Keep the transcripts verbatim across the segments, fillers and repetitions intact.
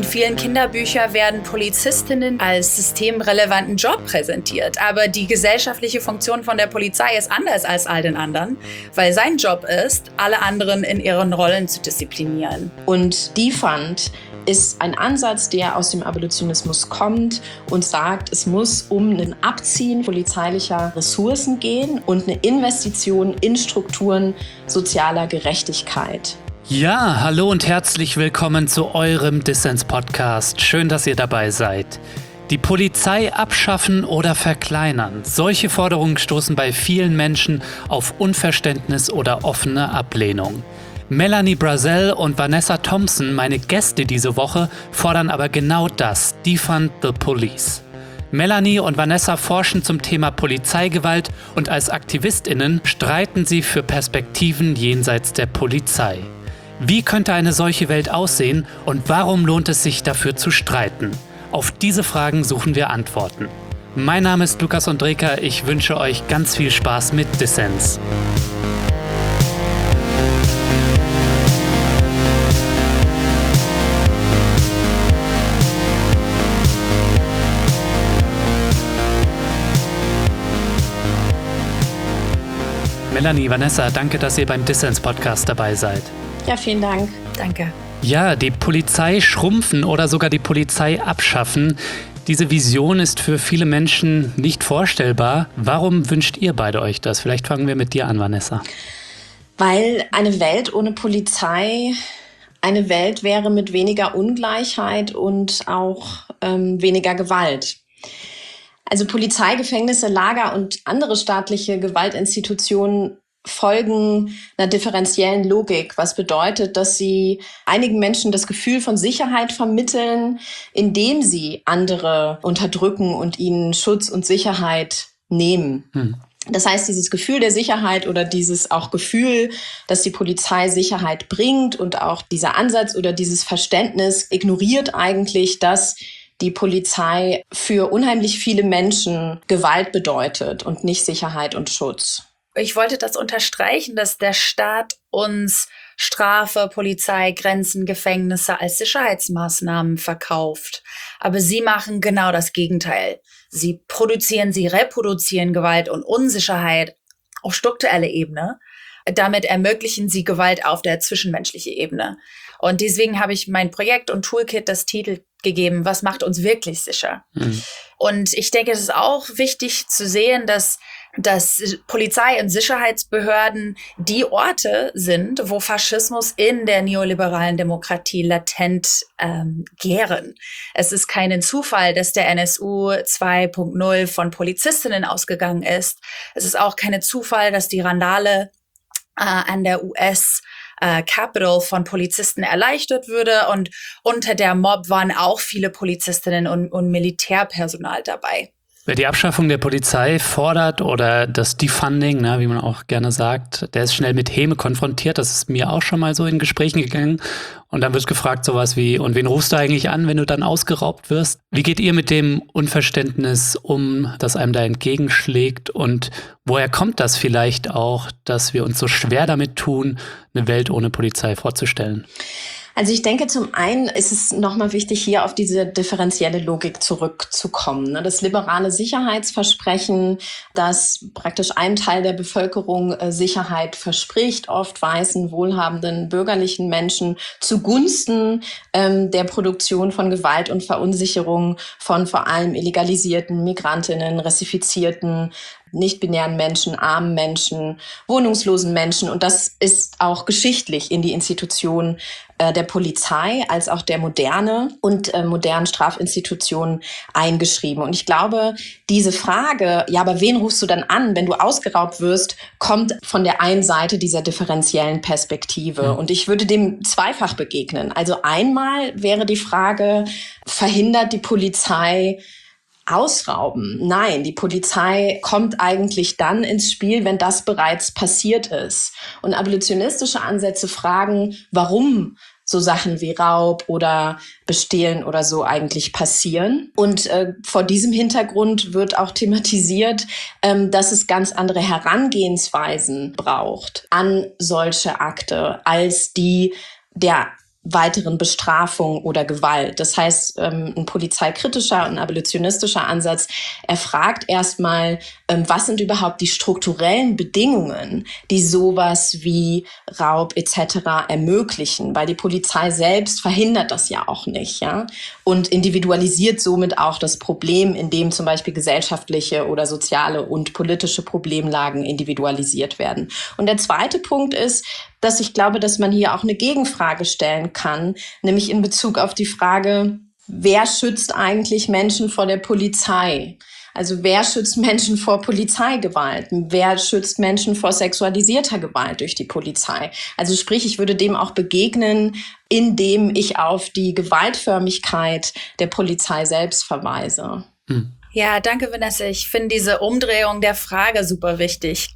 In vielen Kinderbüchern werden Polizistinnen als systemrelevanten Job präsentiert. Aber die gesellschaftliche Funktion von der Polizei ist anders als all den anderen, weil sein Job ist, alle anderen in ihren Rollen zu disziplinieren. Und Defund ist ein Ansatz, der aus dem Abolitionismus kommt und sagt, es muss um ein Abziehen polizeilicher Ressourcen gehen und eine Investition in Strukturen sozialer Gerechtigkeit. Ja, hallo und herzlich willkommen zu eurem Dissens-Podcast. Schön, dass ihr dabei seid. Die Polizei abschaffen oder verkleinern. Solche Forderungen stoßen bei vielen Menschen auf Unverständnis oder offene Ablehnung. Melanie Brazel und Vanessa Thompson, meine Gäste diese Woche, fordern aber genau das: Defund the Police. Melanie und Vanessa forschen zum Thema Polizeigewalt und als AktivistInnen streiten sie für Perspektiven jenseits der Polizei. Wie könnte eine solche Welt aussehen und warum lohnt es sich dafür zu streiten? Auf diese Fragen suchen wir Antworten. Mein Name ist Lukas Ondreka, ich wünsche euch ganz viel Spaß mit Dissens. Melanie, Vanessa, danke, dass ihr beim Dissens-Podcast dabei seid. Ja, vielen Dank. Danke. Ja, die Polizei schrumpfen oder sogar die Polizei abschaffen. Diese Vision ist für viele Menschen nicht vorstellbar. Warum wünscht ihr beide euch das? Vielleicht fangen wir mit dir an, Vanessa. Weil eine Welt ohne Polizei eine Welt wäre mit weniger Ungleichheit und auch ähm, weniger Gewalt. Also Polizei, Gefängnisse, Lager und andere staatliche Gewaltinstitutionen folgen einer differenziellen Logik, was bedeutet, dass sie einigen Menschen das Gefühl von Sicherheit vermitteln, indem sie andere unterdrücken und ihnen Schutz und Sicherheit nehmen. Hm. Das heißt, dieses Gefühl der Sicherheit oder dieses auch Gefühl, dass die Polizei Sicherheit bringt und auch dieser Ansatz oder dieses Verständnis ignoriert eigentlich, dass die Polizei für unheimlich viele Menschen Gewalt bedeutet und nicht Sicherheit und Schutz. Ich wollte das unterstreichen, dass der Staat uns Strafe, Polizei, Grenzen, Gefängnisse als Sicherheitsmaßnahmen verkauft. Aber sie machen genau das Gegenteil. Sie produzieren, sie reproduzieren Gewalt und Unsicherheit auf struktureller Ebene. Damit ermöglichen sie Gewalt auf der zwischenmenschlichen Ebene. Und deswegen habe ich mein Projekt und Toolkit das Titel gegeben, was macht uns wirklich sicher? Mhm. Und ich denke, es ist auch wichtig zu sehen, dass, dass Polizei und Sicherheitsbehörden die Orte sind, wo Faschismus in der neoliberalen Demokratie latent ähm, gären. Es ist kein Zufall, dass der N S U zwei Punkt null von Polizistinnen ausgegangen ist. Es ist auch kein Zufall, dass die Randale äh, an der U S Äh, Capitol von Polizisten erleichtert würde und unter der Mob waren auch viele Polizistinnen und, und Militärpersonal dabei. Wer die Abschaffung der Polizei fordert oder das Defunding, ne, wie man auch gerne sagt, der ist schnell mit Häme konfrontiert. Das ist mir auch schon mal so in Gesprächen gegangen. Und dann wird gefragt sowas wie, und wen rufst du eigentlich an, wenn du dann ausgeraubt wirst? Wie geht ihr mit dem Unverständnis um, das einem da entgegenschlägt? Und woher kommt das vielleicht auch, dass wir uns so schwer damit tun, eine Welt ohne Polizei vorzustellen? Also ich denke, zum einen ist es nochmal wichtig, hier auf diese differenzielle Logik zurückzukommen. Das liberale Sicherheitsversprechen, das praktisch einem Teil der Bevölkerung Sicherheit verspricht, oft weißen, wohlhabenden, bürgerlichen Menschen zugunsten ähm, der Produktion von Gewalt und Verunsicherung von vor allem illegalisierten Migrantinnen, rassifizierten, nicht-binären Menschen, armen Menschen, wohnungslosen Menschen. Und das ist auch geschichtlich in die Institution äh, der Polizei als auch der Moderne und äh, modernen Strafinstitutionen eingeschrieben. Und ich glaube, diese Frage, ja, aber wen rufst du dann an, wenn du ausgeraubt wirst, kommt von der einen Seite dieser differenziellen Perspektive. Mhm. Und ich würde dem zweifach begegnen. Also einmal wäre die Frage, verhindert die Polizei Ausrauben? Nein, die Polizei kommt eigentlich dann ins Spiel, wenn das bereits passiert ist. Und abolitionistische Ansätze fragen, warum so Sachen wie Raub oder Bestehlen oder so eigentlich passieren. Und äh, vor diesem Hintergrund wird auch thematisiert, ähm, dass es ganz andere Herangehensweisen braucht an solche Akte als die der weiteren Bestrafung oder Gewalt. Das heißt, ein polizeikritischer und abolitionistischer Ansatz, er fragt erstmal, was sind überhaupt die strukturellen Bedingungen, die sowas wie Raub et cetera ermöglichen, weil die Polizei selbst verhindert das ja auch nicht, ja, und individualisiert somit auch das Problem, in dem zum Beispiel gesellschaftliche oder soziale und politische Problemlagen individualisiert werden. Und der zweite Punkt ist, dass ich glaube, dass man hier auch eine Gegenfrage stellen kann, nämlich in Bezug auf die Frage, wer schützt eigentlich Menschen vor der Polizei? Also wer schützt Menschen vor Polizeigewalt? Wer schützt Menschen vor sexualisierter Gewalt durch die Polizei? Also sprich, ich würde dem auch begegnen, indem ich auf die Gewaltförmigkeit der Polizei selbst verweise. Hm. Ja, danke, Vanessa. Ich finde diese Umdrehung der Frage super wichtig.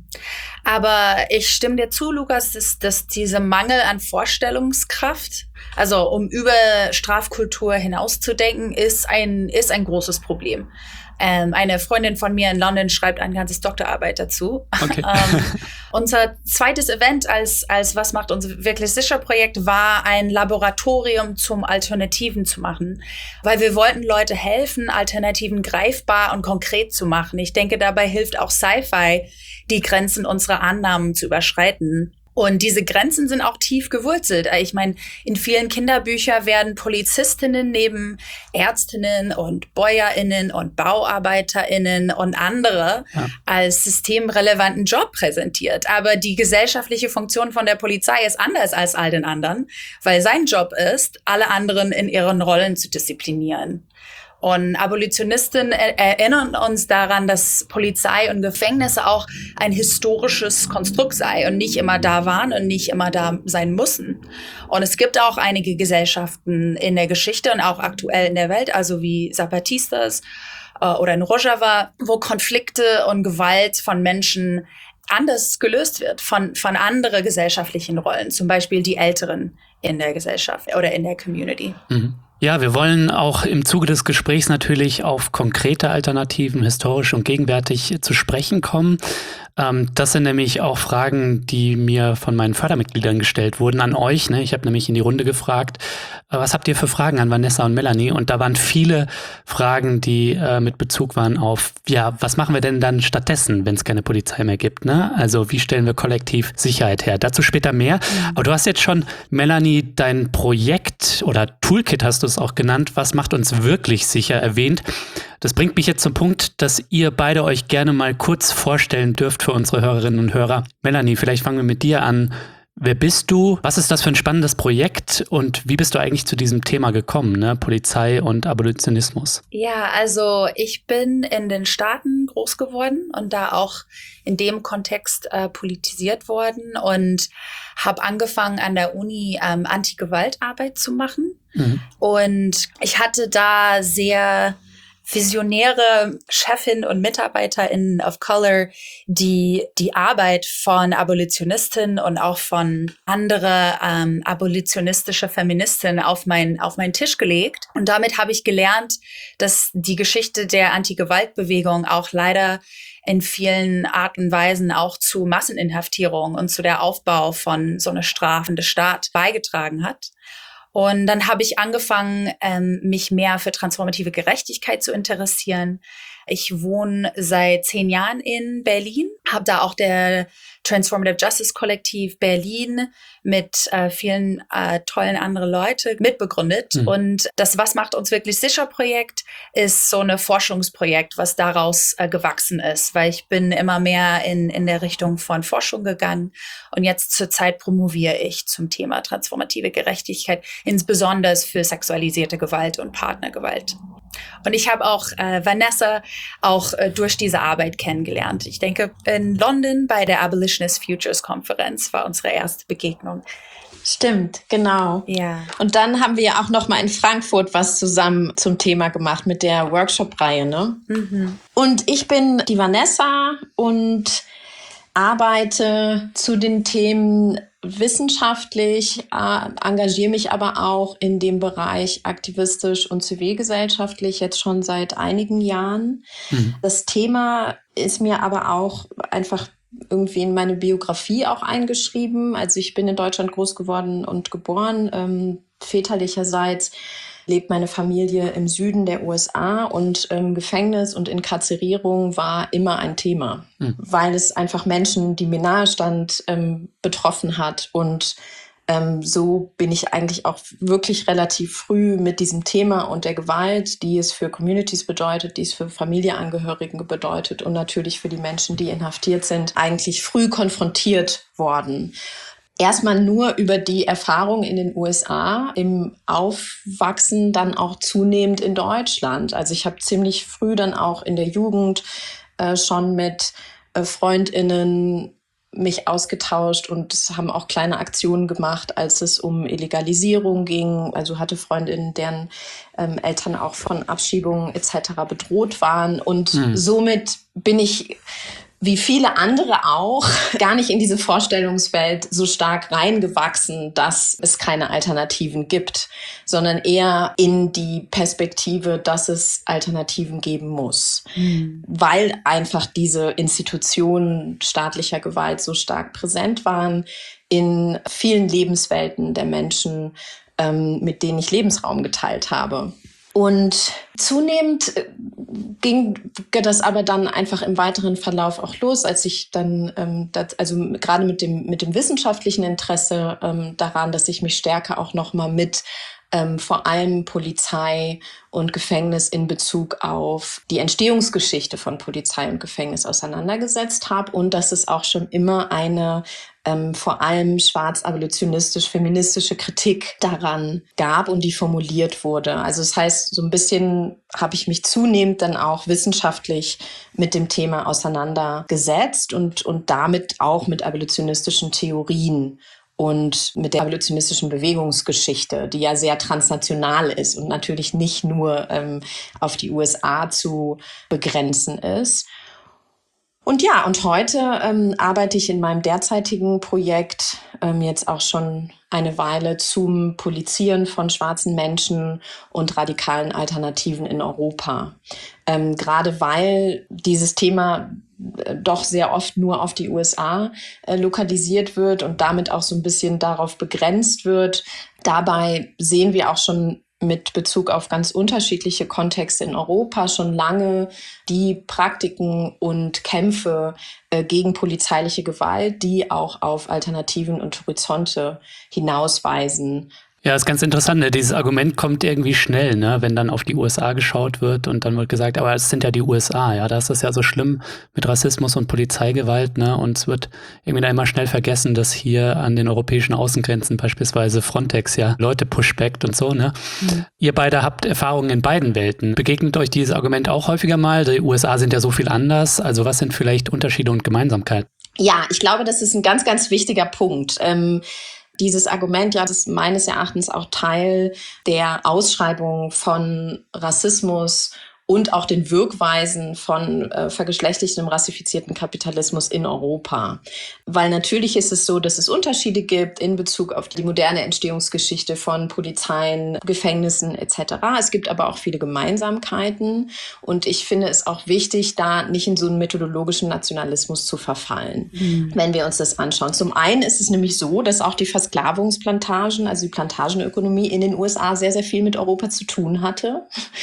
Aber ich stimme dir zu, Lukas, dass, dass diese Mangel an Vorstellungskraft, also um über Strafkultur hinauszudenken, ist ein, ist ein großes Problem. Ähm, eine Freundin von mir in London schreibt ein ganzes Doktorarbeit dazu. Okay. ähm, unser zweites Event als, als Was macht uns wirklich sicher Projekt war ein Laboratorium zum Alternativen zu machen, weil wir wollten Leute helfen, Alternativen greifbar und konkret zu machen. Ich denke, dabei hilft auch Sci-Fi, die Grenzen unserer Annahmen zu überschreiten. Und diese Grenzen sind auch tief gewurzelt. Ich meine, in vielen Kinderbüchern werden Polizistinnen neben Ärztinnen und BäuerInnen und BauarbeiterInnen und andere ja. als systemrelevanten Job präsentiert. Aber die gesellschaftliche Funktion von der Polizei ist anders als all den anderen, weil sein Job ist, alle anderen in ihren Rollen zu disziplinieren. Und Abolitionisten erinnern uns daran, dass Polizei und Gefängnisse auch ein historisches Konstrukt sei und nicht immer da waren und nicht immer da sein müssen. Und es gibt auch einige Gesellschaften in der Geschichte und auch aktuell in der Welt, also wie Zapatistas äh, oder in Rojava, wo Konflikte und Gewalt von Menschen anders gelöst wird, von, von anderen gesellschaftlichen Rollen, zum Beispiel die Älteren in der Gesellschaft oder in der Community. Mhm. Ja, wir wollen auch im Zuge des Gesprächs natürlich auf konkrete Alternativen, historisch und gegenwärtig zu sprechen kommen. Ähm, das sind nämlich auch Fragen, die mir von meinen Fördermitgliedern gestellt wurden an euch. Ne? Ich habe nämlich in die Runde gefragt, äh, was habt ihr für Fragen an Vanessa und Melanie? Und da waren viele Fragen, die äh, mit Bezug waren auf, ja, was machen wir denn dann stattdessen, wenn es keine Polizei mehr gibt? Ne? Also wie stellen wir kollektiv Sicherheit her? Dazu später mehr. Mhm. Aber du hast jetzt schon, Melanie, dein Projekt oder Toolkit hast du es auch genannt, was macht uns wirklich sicher, erwähnt. Das bringt mich jetzt zum Punkt, dass ihr beide euch gerne mal kurz vorstellen dürft für unsere Hörerinnen und Hörer. Melanie, vielleicht fangen wir mit dir an. Wer bist du? Was ist das für ein spannendes Projekt? Und wie bist du eigentlich zu diesem Thema gekommen, ne? Polizei und Abolitionismus? Ja, also ich bin in den Staaten groß geworden und da auch in dem Kontext äh, politisiert worden und habe angefangen an der Uni ähm, Anti-Gewalt-Arbeit zu machen. Mhm. Und ich hatte da sehr visionäre Chefin und MitarbeiterInnen of Color, die die Arbeit von Abolitionistinnen und auch von andere ähm, abolitionistische Feministinnen auf mein auf meinen Tisch gelegt. Und damit habe ich gelernt, dass die Geschichte der Anti-Gewalt-Bewegung auch leider in vielen Arten und Weisen auch zu Masseninhaftierung und zu der Aufbau von so einer strafenden Staat beigetragen hat. Und dann habe ich angefangen, ähm, mich mehr für transformative Gerechtigkeit zu interessieren. Ich wohne seit zehn Jahren in Berlin, habe da auch der Transformative Justice Kollektiv Berlin mit äh, vielen äh, tollen anderen Leuten mitbegründet. Mhm. Und das Was macht uns wirklich sicher Projekt ist so ein Forschungsprojekt, was daraus äh, gewachsen ist, weil ich bin immer mehr in, in der Richtung von Forschung gegangen. Und jetzt zurzeit promoviere ich zum Thema transformative Gerechtigkeit, insbesondere für sexualisierte Gewalt und Partnergewalt. Und ich habe auch äh, Vanessa auch äh, durch diese Arbeit kennengelernt. Ich denke, in London bei der Abolitionist Futures Konferenz war unsere erste Begegnung. Stimmt, genau. Ja. Und dann haben wir auch noch mal in Frankfurt was zusammen zum Thema gemacht mit der Workshop-Reihe, ne? Mhm. Und ich bin die Vanessa und arbeite zu den Themen wissenschaftlich, äh, engagiere mich aber auch in dem Bereich aktivistisch und zivilgesellschaftlich jetzt schon seit einigen Jahren. Mhm. Das Thema ist mir aber auch einfach irgendwie in meine Biografie auch eingeschrieben. Also ich bin in Deutschland groß geworden und geboren. Ähm, Väterlicherseits lebt meine Familie im Süden der U S A und ähm, Gefängnis und Inkarzierierung war immer ein Thema, mhm. weil es einfach Menschen, die mir nahe stand, ähm, betroffen hat. Und ähm, so bin ich eigentlich auch wirklich relativ früh mit diesem Thema und der Gewalt, die es für Communities bedeutet, die es für Familienangehörige bedeutet und natürlich für die Menschen, die inhaftiert sind, eigentlich früh konfrontiert worden. Erstmal nur über die Erfahrung in den U S A, im Aufwachsen dann auch zunehmend in Deutschland. Also ich habe ziemlich früh dann auch in der Jugend äh, schon mit äh, FreundInnen mich ausgetauscht und haben auch kleine Aktionen gemacht, als es um Illegalisierung ging. Also hatte Freundinnen, deren ähm, Eltern auch von Abschiebungen et cetera bedroht waren. Und mhm. somit bin ich, wie viele andere auch, gar nicht in diese Vorstellungswelt so stark reingewachsen, dass es keine Alternativen gibt, sondern eher in die Perspektive, dass es Alternativen geben muss, mhm. weil einfach diese Institutionen staatlicher Gewalt so stark präsent waren in vielen Lebenswelten der Menschen, ähm, mit denen ich Lebensraum geteilt habe. Und zunehmend ging das aber dann einfach im weiteren Verlauf auch los, als ich dann, ähm, das, also gerade mit dem, mit dem wissenschaftlichen Interesse ähm, daran, dass ich mich stärker auch nochmal mit ähm, vor allem Polizei und Gefängnis in Bezug auf die Entstehungsgeschichte von Polizei und Gefängnis auseinandergesetzt habe und dass es auch schon immer eine ähm, vor allem schwarz-abolitionistisch-feministische Kritik daran gab und die formuliert wurde. Also das heißt, so ein bisschen habe ich mich zunehmend dann auch wissenschaftlich mit dem Thema auseinandergesetzt und, und damit auch mit abolitionistischen Theorien und mit der abolitionistischen Bewegungsgeschichte, die ja sehr transnational ist und natürlich nicht nur ähm, auf die U S A zu begrenzen ist. Und ja, und heute ähm, arbeite ich in meinem derzeitigen Projekt ähm, jetzt auch schon eine Weile zum Polizieren von schwarzen Menschen und radikalen Alternativen in Europa. Ähm, gerade weil dieses Thema äh, doch sehr oft nur auf die U S A äh, lokalisiert wird und damit auch so ein bisschen darauf begrenzt wird. Dabei sehen wir auch schon mit Bezug auf ganz unterschiedliche Kontexte in Europa schon lange die Praktiken und Kämpfe äh, gegen polizeiliche Gewalt, die auch auf Alternativen und Horizonte hinausweisen. Ja, ist ganz interessant, ne? Dieses Argument kommt irgendwie schnell, ne? Wenn dann auf die U S A geschaut wird und dann wird gesagt, aber es sind ja die U S A, ja, da ist das ja so schlimm mit Rassismus und Polizeigewalt, ne? Und es wird irgendwie da immer schnell vergessen, dass hier an den europäischen Außengrenzen beispielsweise Frontex ja Leute pushbackt und so, ne? Mhm. Ihr beide habt Erfahrungen in beiden Welten. Begegnet euch dieses Argument auch häufiger mal? Die U S A sind ja so viel anders, also was sind vielleicht Unterschiede und Gemeinsamkeiten? Ja, ich glaube, das ist ein ganz, ganz wichtiger Punkt. Ähm, Dieses Argument, ja, das ist meines Erachtens auch Teil der Ausschreibung von Rassismus und auch den Wirkweisen von äh, vergeschlechtlichtem, rassifizierten Kapitalismus in Europa. Weil natürlich ist es so, dass es Unterschiede gibt in Bezug auf die moderne Entstehungsgeschichte von Polizeien, Gefängnissen et cetera. Es gibt aber auch viele Gemeinsamkeiten. Und ich finde es auch wichtig, da nicht in so einen methodologischen Nationalismus zu verfallen, mhm. wenn wir uns das anschauen. Zum einen ist es nämlich so, dass auch die Versklavungsplantagen, also die Plantagenökonomie in den U S A sehr, sehr viel mit Europa zu tun hatte.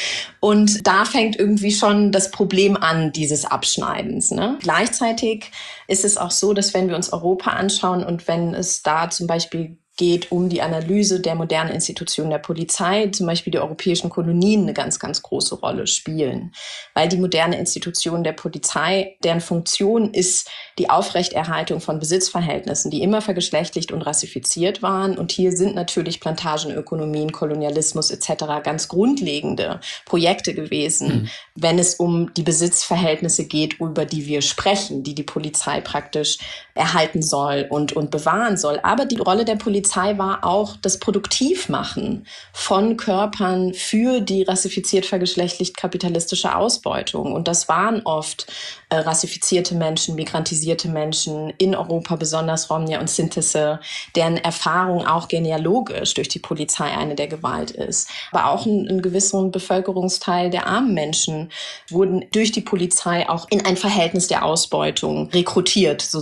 Und da fängt irgendwie schon das Problem an, dieses Abschneidens, ne? Gleichzeitig ist es auch so, dass wenn wir uns Europa anschauen und wenn es da zum Beispiel geht um die Analyse der modernen Institutionen der Polizei, zum Beispiel die europäischen Kolonien eine ganz, ganz große Rolle spielen. Weil die moderne Institution der Polizei, deren Funktion ist die Aufrechterhaltung von Besitzverhältnissen, die immer vergeschlechtlicht und rassifiziert waren. Und hier sind natürlich Plantagenökonomien, Kolonialismus et cetera ganz grundlegende Projekte gewesen, mhm. wenn es um die Besitzverhältnisse geht, über die wir sprechen, die die Polizei praktisch erhalten soll und, und bewahren soll. Aber die Rolle der Polizei war auch das Produktivmachen von Körpern für die rassifiziert vergeschlechtlicht kapitalistische Ausbeutung. Und das waren oft äh, rassifizierte Menschen, migrantisierte Menschen, in Europa besonders Romnia und Sintese, deren Erfahrung auch genealogisch durch die Polizei eine der Gewalt ist. Aber auch ein, ein gewisser Bevölkerungsteil der armen Menschen wurden durch die Polizei auch in ein Verhältnis der Ausbeutung rekrutiert sozusagen.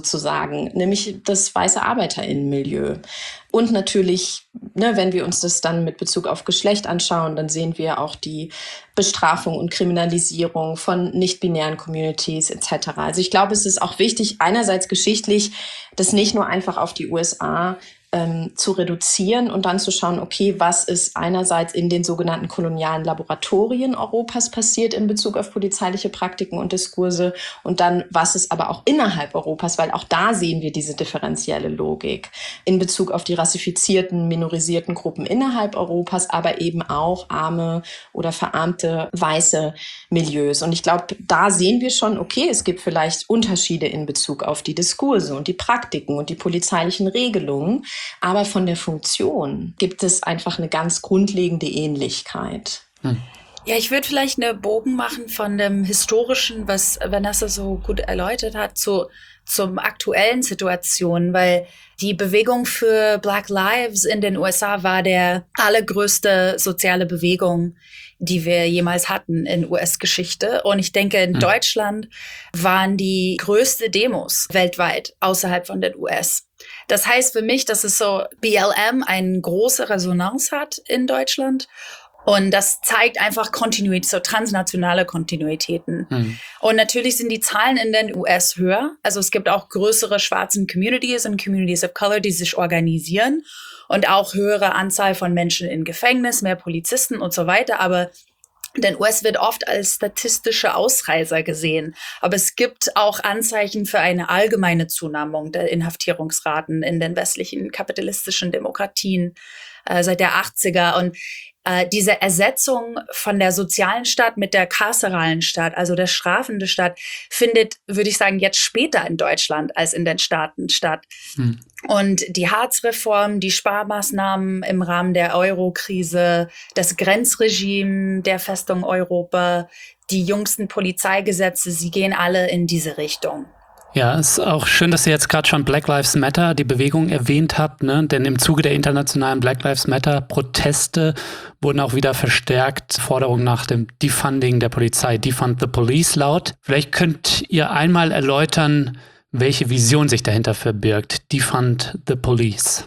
sagen, nämlich das weiße ArbeiterInnenmilieu. Und natürlich, ne, wenn wir uns das dann mit Bezug auf Geschlecht anschauen, dann sehen wir auch die Bestrafung und Kriminalisierung von nicht-binären Communities et cetera. Also ich glaube, es ist auch wichtig, einerseits geschichtlich, das nicht nur einfach auf die U S A ähm, zu reduzieren und dann zu schauen, okay, was ist einerseits in den sogenannten kolonialen Laboratorien Europas passiert in Bezug auf polizeiliche Praktiken und Diskurse und dann, was ist aber auch innerhalb Europas, weil auch da sehen wir diese differenzielle Logik in Bezug auf die rassifizierten, minorisierten Gruppen innerhalb Europas, aber eben auch arme oder verarmte weiße Milieus. Und ich glaube, da sehen wir schon, okay, es gibt vielleicht Unterschiede in Bezug auf die Diskurse und die Praktiken und die polizeilichen Regelungen, aber von der Funktion gibt es einfach eine ganz grundlegende Ähnlichkeit. Hm. Ja, ich würde vielleicht eine Bogen machen von dem Historischen, was Vanessa so gut erläutert hat, zu zum aktuellen Situation, weil die Bewegung für Black Lives in den U S A war der allergrößte soziale Bewegung, die wir jemals hatten in U S-Geschichte. Und ich denke, in mhm. Deutschland waren die größte Demos weltweit außerhalb von den U S. Das heißt für mich, dass es so B L M eine große Resonanz hat in Deutschland. Und das zeigt einfach Kontinuität, so transnationale Kontinuitäten. Mhm. Und natürlich sind die Zahlen in den U S höher. Also es gibt auch größere schwarzen Communities und Communities of Color, die sich organisieren. Und auch höhere Anzahl von Menschen in Gefängnis, mehr Polizisten und so weiter. Aber den U S wird oft als statistische Ausreißer gesehen. Aber es gibt auch Anzeichen für eine allgemeine Zunahme der Inhaftierungsraten in den westlichen kapitalistischen Demokratien äh, seit der achtziger. Und Äh, diese Ersetzung von der sozialen Staat mit der karceralen Staat, also der strafenden Staat, findet, würde ich sagen, jetzt später in Deutschland als in den Staaten statt. Hm. Und die Hartz-Reform, die Sparmaßnahmen im Rahmen der Euro-Krise, das Grenzregime der Festung Europa, die jüngsten Polizeigesetze, sie gehen alle in diese Richtung. Ja, ist auch schön, dass ihr jetzt gerade schon Black Lives Matter, die Bewegung, erwähnt habt, ne? Denn im Zuge der internationalen Black Lives Matter Proteste wurden auch wieder verstärkt Forderungen nach dem Defunding der Polizei, Defund the Police laut. Vielleicht könnt ihr einmal erläutern, welche Vision sich dahinter verbirgt. Defund the Police.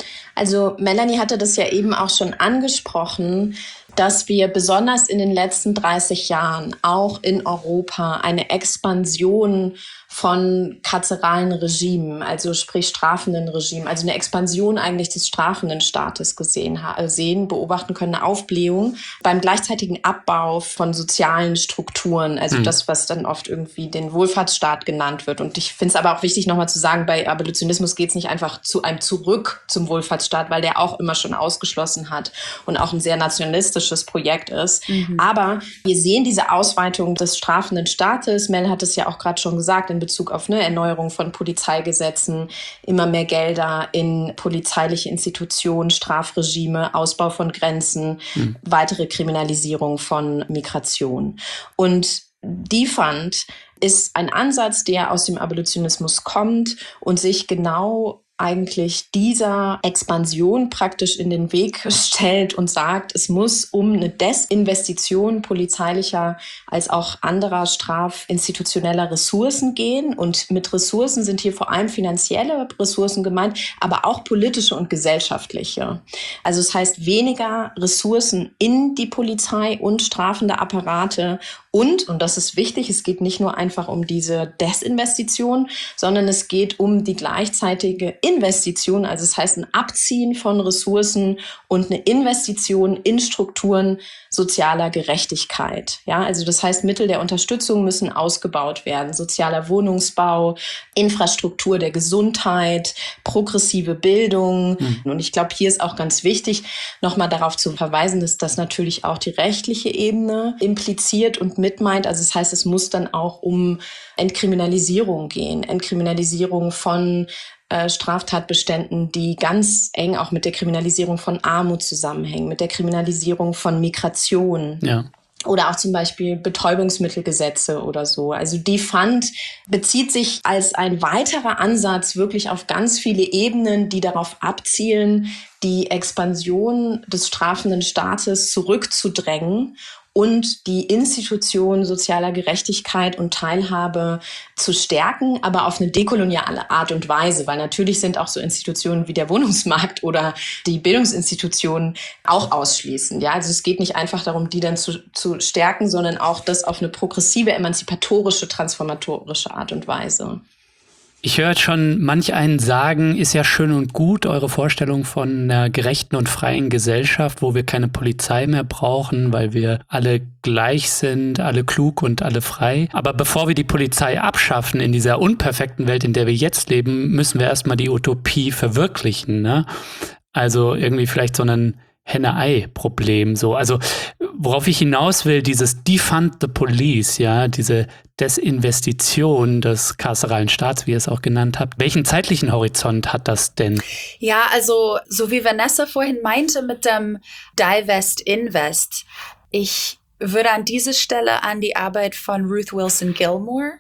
Also Melanie hatte das ja eben auch schon angesprochen, dass wir besonders in den letzten dreißig Jahren auch in Europa eine Expansion von karzeralen Regimen, also sprich strafenden Regimen, also eine Expansion eigentlich des strafenden Staates gesehen sehen, beobachten können, eine Aufblähung beim gleichzeitigen Abbau von sozialen Strukturen, also mhm. das, was dann oft irgendwie den Wohlfahrtsstaat genannt wird. Und ich finde es aber auch wichtig, nochmal zu sagen, bei Abolitionismus geht es nicht einfach zu einem Zurück zum Wohlfahrtsstaat, weil der auch immer schon ausgeschlossen hat und auch ein sehr nationalistisches Projekt ist. Mhm. Aber wir sehen diese Ausweitung des strafenden Staates. Mel hat es ja auch gerade schon gesagt, in Bezug auf eine Erneuerung von Polizeigesetzen, immer mehr Gelder in polizeiliche Institutionen, Strafregime, Ausbau von Grenzen, mhm. weitere Kriminalisierung von Migration. Und Defund ist ein Ansatz, der aus dem Abolitionismus kommt und sich genau eigentlich dieser Expansion praktisch in den Weg stellt und sagt, es muss um eine Desinvestition polizeilicher als auch anderer strafinstitutioneller Ressourcen gehen. Und mit Ressourcen sind hier vor allem finanzielle Ressourcen gemeint, aber auch politische und gesellschaftliche. Also es heißt weniger Ressourcen in die Polizei und strafende Apparate. Und, und das ist wichtig, es geht nicht nur einfach um diese Desinvestition, sondern es geht um die gleichzeitige Investition, also es heißt ein Abziehen von Ressourcen und eine Investition in Strukturen sozialer Gerechtigkeit. Ja, also das heißt, Mittel der Unterstützung müssen ausgebaut werden. Sozialer Wohnungsbau, Infrastruktur der Gesundheit, progressive Bildung. Mhm. Und ich glaube, hier ist auch ganz wichtig, nochmal darauf zu verweisen, dass das natürlich auch die rechtliche Ebene impliziert und mitmeint. Also das heißt, es muss dann auch um Entkriminalisierung gehen. Entkriminalisierung von äh, Straftatbeständen, die ganz eng auch mit der Kriminalisierung von Armut zusammenhängen, mit der Kriminalisierung von Migration. Ja. Oder auch zum Beispiel Betäubungsmittelgesetze oder so. Also Defund bezieht sich als ein weiterer Ansatz wirklich auf ganz viele Ebenen, die darauf abzielen, die Expansion des strafenden Staates zurückzudrängen und die Institutionen sozialer Gerechtigkeit und Teilhabe zu stärken, aber auf eine dekoloniale Art und Weise, weil natürlich sind auch so Institutionen wie der Wohnungsmarkt oder die Bildungsinstitutionen auch ausschließend. Ja, also es geht nicht einfach darum, die dann zu, zu stärken, sondern auch das auf eine progressive, emanzipatorische, transformatorische Art und Weise. Ich höre jetzt schon manch einen sagen, ist ja schön und gut, eure Vorstellung von einer gerechten und freien Gesellschaft, wo wir keine Polizei mehr brauchen, weil wir alle gleich sind, alle klug und alle frei. Aber bevor wir die Polizei abschaffen in dieser unperfekten Welt, in der wir jetzt leben, müssen wir erstmal die Utopie verwirklichen, ne? Also irgendwie vielleicht so ein Henne-Ei-Problem, so. Also, worauf ich hinaus will, dieses Defund the Police, ja, diese Desinvestition des karceralen Staats, wie ihr es auch genannt habt. Welchen zeitlichen Horizont hat das denn? Ja, also, so wie Vanessa vorhin meinte mit dem Divest Invest, ich würde an dieser Stelle an die Arbeit von Ruth Wilson Gilmore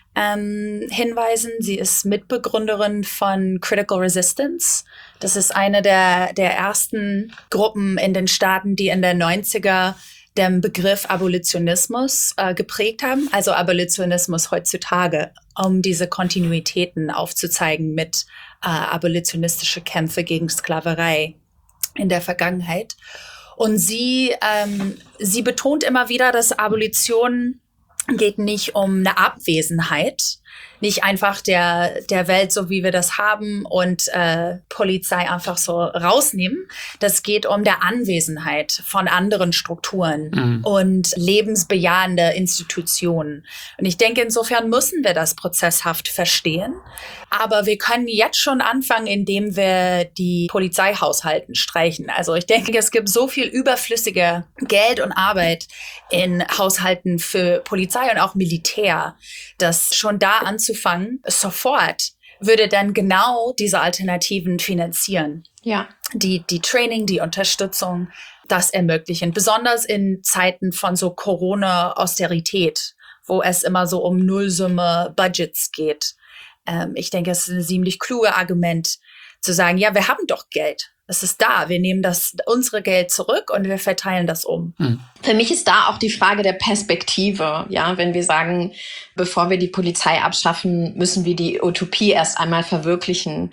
ähm, hinweisen. Sie ist Mitbegründerin von Critical Resistance. Das ist eine der, der ersten Gruppen in den Staaten, die in den neunziger den Begriff Abolitionismus äh, geprägt haben. Also Abolitionismus heutzutage, um diese Kontinuitäten aufzuzeigen mit äh, abolitionistische Kämpfe gegen Sklaverei in der Vergangenheit. Und sie, ähm, sie betont immer wieder, dass Abolition geht nicht um eine Abwesenheit, nicht einfach der der Welt, so wie wir das haben, und äh, Polizei einfach so rausnehmen. Das geht um der Anwesenheit von anderen Strukturen mhm. und lebensbejahende Institutionen. Und ich denke, insofern müssen wir das prozesshaft verstehen. Aber wir können jetzt schon anfangen, indem wir die Polizeihaushalten streichen. Also ich denke, es gibt so viel überflüssige Geld und Arbeit in Haushalten für Polizei und auch Militär, dass schon da anzufangen, sofort würde dann genau diese Alternativen finanzieren. Ja. Die, die Training, die Unterstützung, das ermöglichen. Besonders in Zeiten von so Corona-Austerität, wo es immer so um Nullsumme Budgets geht. Ähm, ich denke, es ist ein ziemlich kluges Argument, zu sagen, ja, wir haben doch Geld. Es ist da. Wir nehmen das, unsere Geld zurück und wir verteilen das um. Hm. Für mich ist da auch die Frage der Perspektive. Ja, wenn wir sagen, bevor wir die Polizei abschaffen, müssen wir die Utopie erst einmal verwirklichen.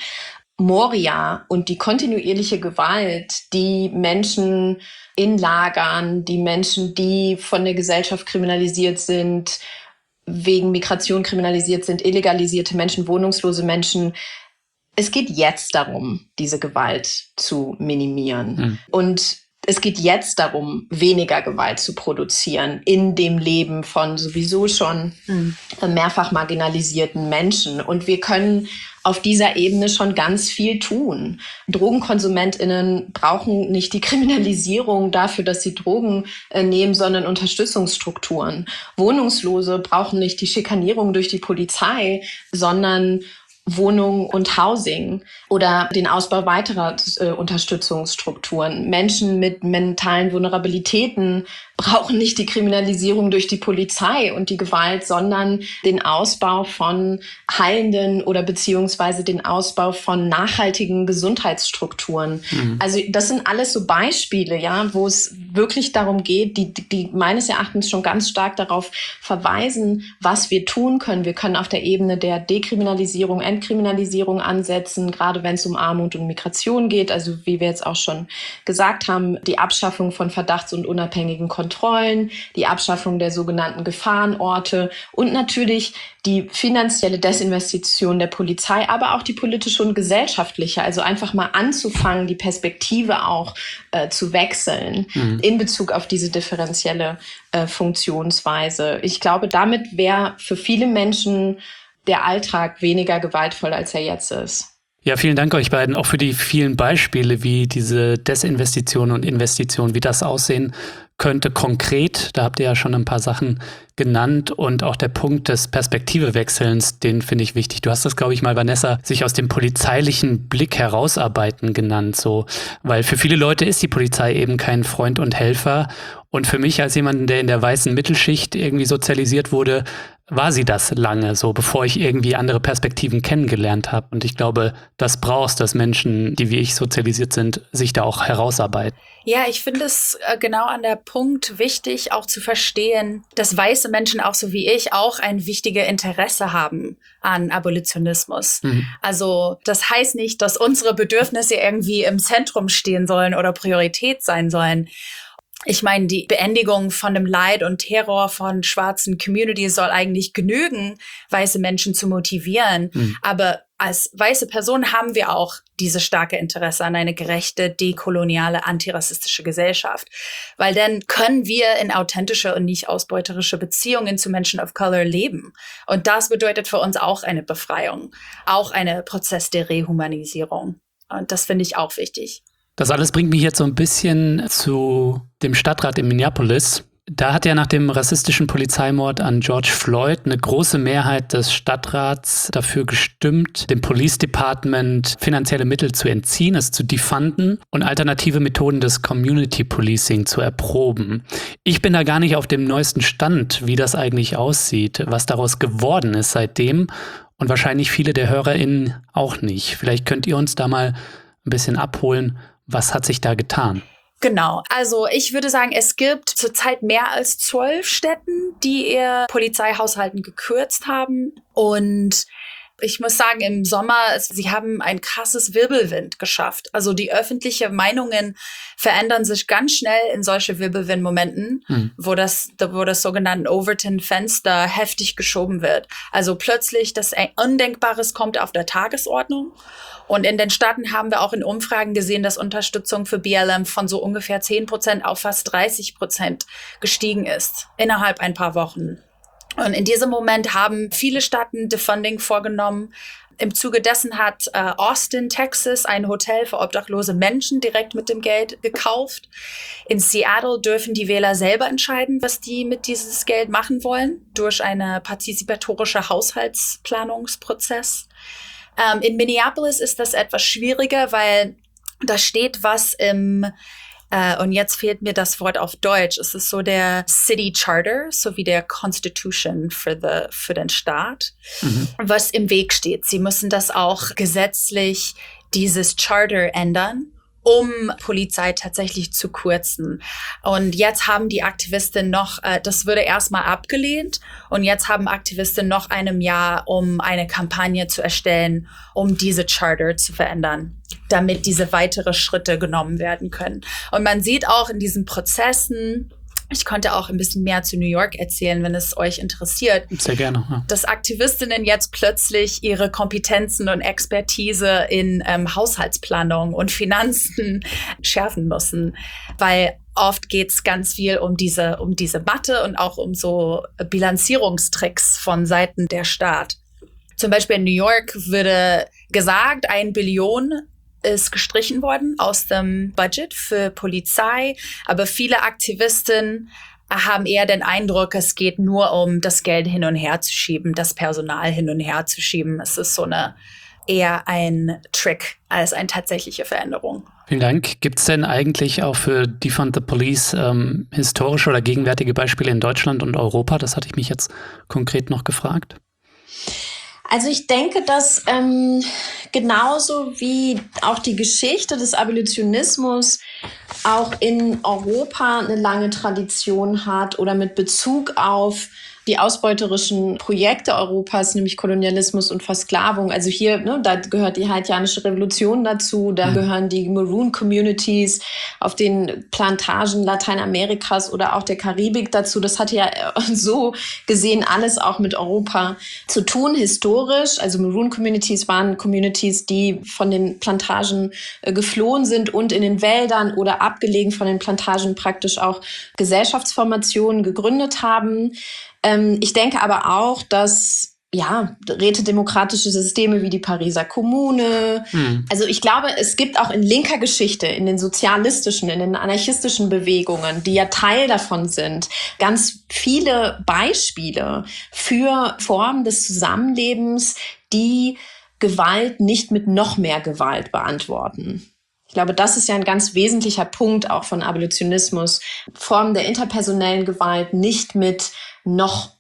Moria und die kontinuierliche Gewalt, die Menschen in Lagern, die Menschen, die von der Gesellschaft kriminalisiert sind, wegen Migration kriminalisiert sind, illegalisierte Menschen, wohnungslose Menschen. Es geht jetzt darum, diese Gewalt zu minimieren. Mhm. Und es geht jetzt darum, weniger Gewalt zu produzieren in dem Leben von sowieso schon mhm. mehrfach marginalisierten Menschen. Und wir können auf dieser Ebene schon ganz viel tun. DrogenkonsumentInnen brauchen nicht die Kriminalisierung dafür, dass sie Drogen äh, nehmen, sondern Unterstützungsstrukturen. Wohnungslose brauchen nicht die Schikanierung durch die Polizei, sondern Wohnung und Housing oder den Ausbau weiterer äh, Unterstützungsstrukturen. Menschen mit mentalen Vulnerabilitäten brauchen nicht die Kriminalisierung durch die Polizei und die Gewalt, sondern den Ausbau von heilenden oder beziehungsweise den Ausbau von nachhaltigen Gesundheitsstrukturen. Mhm. Also das sind alles so Beispiele, ja, wo es wirklich darum geht, die, die meines Erachtens schon ganz stark darauf verweisen, was wir tun können. Wir können auf der Ebene der Dekriminalisierung, Entkriminalisierung ansetzen, gerade wenn es um Armut und Migration geht. Also wie wir jetzt auch schon gesagt haben, die Abschaffung von Verdachts- und unabhängigen Kontrollen, die Abschaffung der sogenannten Gefahrenorte und natürlich die finanzielle Desinvestition der Polizei, aber auch die politische und gesellschaftliche. Also einfach mal anzufangen, die Perspektive auch äh, zu wechseln mhm. in Bezug auf diese differenzielle äh, Funktionsweise. Ich glaube, damit wäre für viele Menschen der Alltag weniger gewaltvoll, als er jetzt ist. Ja, vielen Dank euch beiden auch für die vielen Beispiele, wie diese Desinvestition und Investition, wie das aussehen könnte konkret. Da habt ihr ja schon ein paar Sachen genannt und auch der Punkt des Perspektivewechselns, den finde ich wichtig. Du hast das, glaube ich, mal, Vanessa, sich aus dem polizeilichen Blick herausarbeiten genannt, so, weil für viele Leute ist die Polizei eben kein Freund und Helfer. Und für mich als jemanden, der in der weißen Mittelschicht irgendwie sozialisiert wurde, war sie das lange, so bevor ich irgendwie andere Perspektiven kennengelernt habe. Und ich glaube, das brauchst, dass Menschen, die wie ich sozialisiert sind, sich da auch herausarbeiten. Ja, ich finde es äh, genau an der Punkt wichtig, auch zu verstehen, dass weiße Menschen auch so wie ich auch ein wichtiges Interesse haben an Abolitionismus. Mhm. Also das heißt nicht, dass unsere Bedürfnisse irgendwie im Zentrum stehen sollen oder Priorität sein sollen. Ich meine, die Beendigung von dem Leid und Terror von schwarzen Communities soll eigentlich genügen, weiße Menschen zu motivieren. Mhm. Aber als weiße Person haben wir auch dieses starke Interesse an eine gerechte, dekoloniale, antirassistische Gesellschaft. Weil dann können wir in authentische und nicht ausbeuterische Beziehungen zu Menschen of Color leben. Und das bedeutet für uns auch eine Befreiung, auch ein Prozess der Rehumanisierung. Und das finde ich auch wichtig. Das alles bringt mich jetzt so ein bisschen zu dem Stadtrat in Minneapolis. Da hat ja nach dem rassistischen Polizeimord an George Floyd eine große Mehrheit des Stadtrats dafür gestimmt, dem Police Department finanzielle Mittel zu entziehen, es zu defunden und alternative Methoden des Community Policing zu erproben. Ich bin da gar nicht auf dem neuesten Stand, wie das eigentlich aussieht, was daraus geworden ist seitdem und wahrscheinlich viele der HörerInnen auch nicht. Vielleicht könnt ihr uns da mal ein bisschen abholen. Was hat sich da getan? Genau, also ich würde sagen, es gibt zurzeit mehr als zwölf Städten, die ihr Polizeihaushalten gekürzt haben. Und ich muss sagen, im Sommer, sie haben ein krasses Wirbelwind geschafft. Also die öffentliche Meinungen verändern sich ganz schnell in solche Wirbelwindmomenten, hm. wo das, wo das sogenannte Overton-Fenster heftig geschoben wird. Also plötzlich das Undenkbares kommt auf der Tagesordnung. Und in den Staaten haben wir auch in Umfragen gesehen, dass Unterstützung für B L M von so ungefähr zehn Prozent auf fast dreißig Prozent gestiegen ist innerhalb ein paar Wochen. Und in diesem Moment haben viele Staaten Defunding vorgenommen. Im Zuge dessen hat äh, Austin, Texas, ein Hotel für obdachlose Menschen direkt mit dem Geld gekauft. In Seattle dürfen die Wähler selber entscheiden, was die mit dieses Geld machen wollen, durch einen partizipatorischen Haushaltsplanungsprozess. Ähm, in Minneapolis ist das etwas schwieriger, weil da steht was im, äh, und jetzt fehlt mir das Wort auf Deutsch, es ist so der City Charter, sowie der Constitution für, the, für den Staat, mhm. was im Weg steht. Sie müssen das auch gesetzlich, dieses Charter ändern, um Polizei tatsächlich zu kürzen. Und jetzt haben die Aktivisten noch, äh, das wurde erstmal abgelehnt, und jetzt haben Aktivisten noch einem Jahr, um eine Kampagne zu erstellen, um diese Charter zu verändern, damit diese weitere Schritte genommen werden können. Und man sieht auch in diesen Prozessen, ich konnte auch ein bisschen mehr zu New York erzählen, wenn es euch interessiert. Sehr gerne. Ja. Dass Aktivistinnen jetzt plötzlich ihre Kompetenzen und Expertise in ähm, Haushaltsplanung und Finanzen schärfen müssen, weil oft geht es ganz viel um diese, um diese Mathe und auch um so Bilanzierungstricks von Seiten der Staat. Zum Beispiel in New York würde gesagt, ein Billion ist gestrichen worden aus dem Budget für Polizei. Aber viele Aktivisten haben eher den Eindruck, es geht nur um das Geld hin und her zu schieben, das Personal hin und her zu schieben. Es ist so eine eher ein Trick als eine tatsächliche Veränderung. Vielen Dank. Gibt es denn eigentlich auch für Defund the Police ähm, historische oder gegenwärtige Beispiele in Deutschland und Europa? Das hatte ich mich jetzt konkret noch gefragt. Also ich denke, dass ähm, genauso wie auch die Geschichte des Abolitionismus auch in Europa eine lange Tradition hat oder mit Bezug auf die ausbeuterischen Projekte Europas, nämlich Kolonialismus und Versklavung. Also hier, ne, da gehört die haitianische Revolution dazu, da mhm. gehören die Maroon Communities auf den Plantagen Lateinamerikas oder auch der Karibik dazu. Das hat ja so gesehen alles auch mit Europa zu tun, historisch. Also Maroon Communities waren Communities, die von den Plantagen äh, geflohen sind und in den Wäldern oder abgelegen von den Plantagen praktisch auch Gesellschaftsformationen gegründet haben. Ähm, ich denke aber auch, dass ja, rätedemokratische Systeme wie die Pariser Kommune. Hm. Also ich glaube, es gibt auch in linker Geschichte, in den sozialistischen, in den anarchistischen Bewegungen, die ja Teil davon sind, ganz viele Beispiele für Formen des Zusammenlebens, die Gewalt nicht mit noch mehr Gewalt beantworten. Ich glaube, das ist ja ein ganz wesentlicher Punkt auch von Abolitionismus. Formen der interpersonellen Gewalt nicht mit noch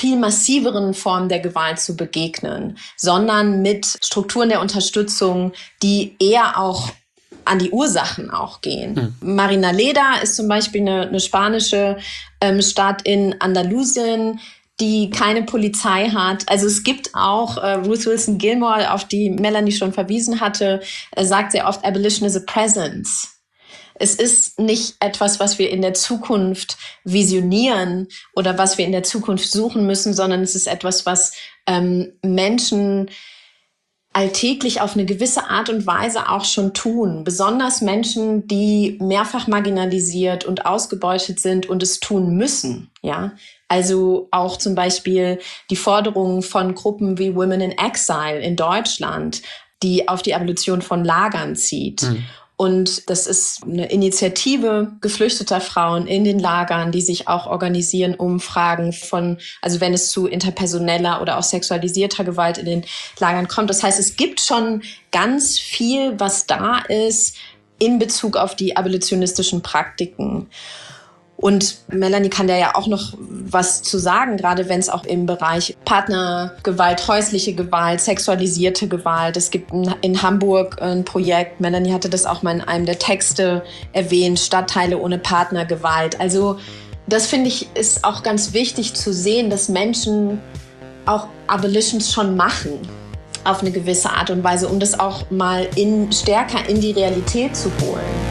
viel massiveren Formen der Gewalt zu begegnen, sondern mit Strukturen der Unterstützung, die eher auch an die Ursachen auch gehen. Hm. Marinaleda ist zum Beispiel eine, eine spanische ähm, Stadt in Andalusien, die keine Polizei hat. Also es gibt auch, äh, Ruth Wilson Gilmore, auf die Melanie schon verwiesen hatte, äh, sagt sehr oft, Abolition is a presence. Es ist nicht etwas, was wir in der Zukunft visionieren oder was wir in der Zukunft suchen müssen, sondern es ist etwas, was ähm, Menschen alltäglich auf eine gewisse Art und Weise auch schon tun. Besonders Menschen, die mehrfach marginalisiert und ausgebeutet sind und es tun müssen. Ja, also auch zum Beispiel die Forderungen von Gruppen wie Women in Exile in Deutschland, die auf die Abolition von Lagern zieht. Mhm. Und das ist eine Initiative geflüchteter Frauen in den Lagern, die sich auch organisieren, um Fragen von, also wenn es zu interpersoneller oder auch sexualisierter Gewalt in den Lagern kommt. Das heißt, es gibt schon ganz viel, was da ist in Bezug auf die abolitionistischen Praktiken. Und Melanie kann da ja auch noch was zu sagen, gerade wenn es auch im Bereich Partnergewalt, häusliche Gewalt, sexualisierte Gewalt. Es gibt in Hamburg ein Projekt, Melanie hatte das auch mal in einem der Texte erwähnt, Stadtteile ohne Partnergewalt. Also das finde ich ist auch ganz wichtig zu sehen, dass Menschen auch Abolitions schon machen auf eine gewisse Art und Weise, um das auch mal in, stärker in die Realität zu holen.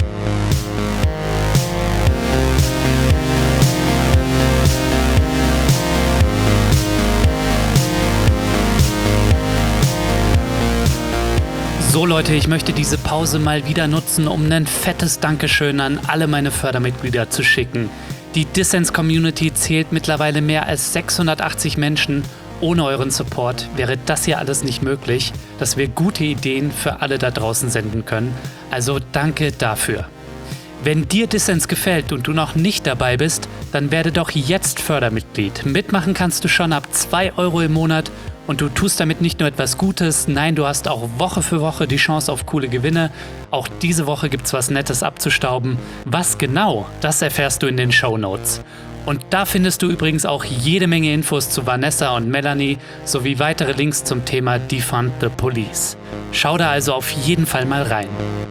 So Leute, ich möchte diese Pause mal wieder nutzen, um ein fettes Dankeschön an alle meine Fördermitglieder zu schicken. Die Dissens-Community zählt mittlerweile mehr als sechshundertachtzig Menschen. Ohne euren Support wäre das hier alles nicht möglich, dass wir gute Ideen für alle da draußen senden können. Also danke dafür. Wenn dir Dissens gefällt und du noch nicht dabei bist, dann werde doch jetzt Fördermitglied. Mitmachen kannst du schon ab zwei Euro im Monat. Und du tust damit nicht nur etwas Gutes, nein, du hast auch Woche für Woche die Chance auf coole Gewinne. Auch diese Woche gibt's was Nettes abzustauben. Was genau, das erfährst du in den Shownotes. Und da findest du übrigens auch jede Menge Infos zu Vanessa und Melanie sowie weitere Links zum Thema Defund the Police. Schau da also auf jeden Fall mal rein.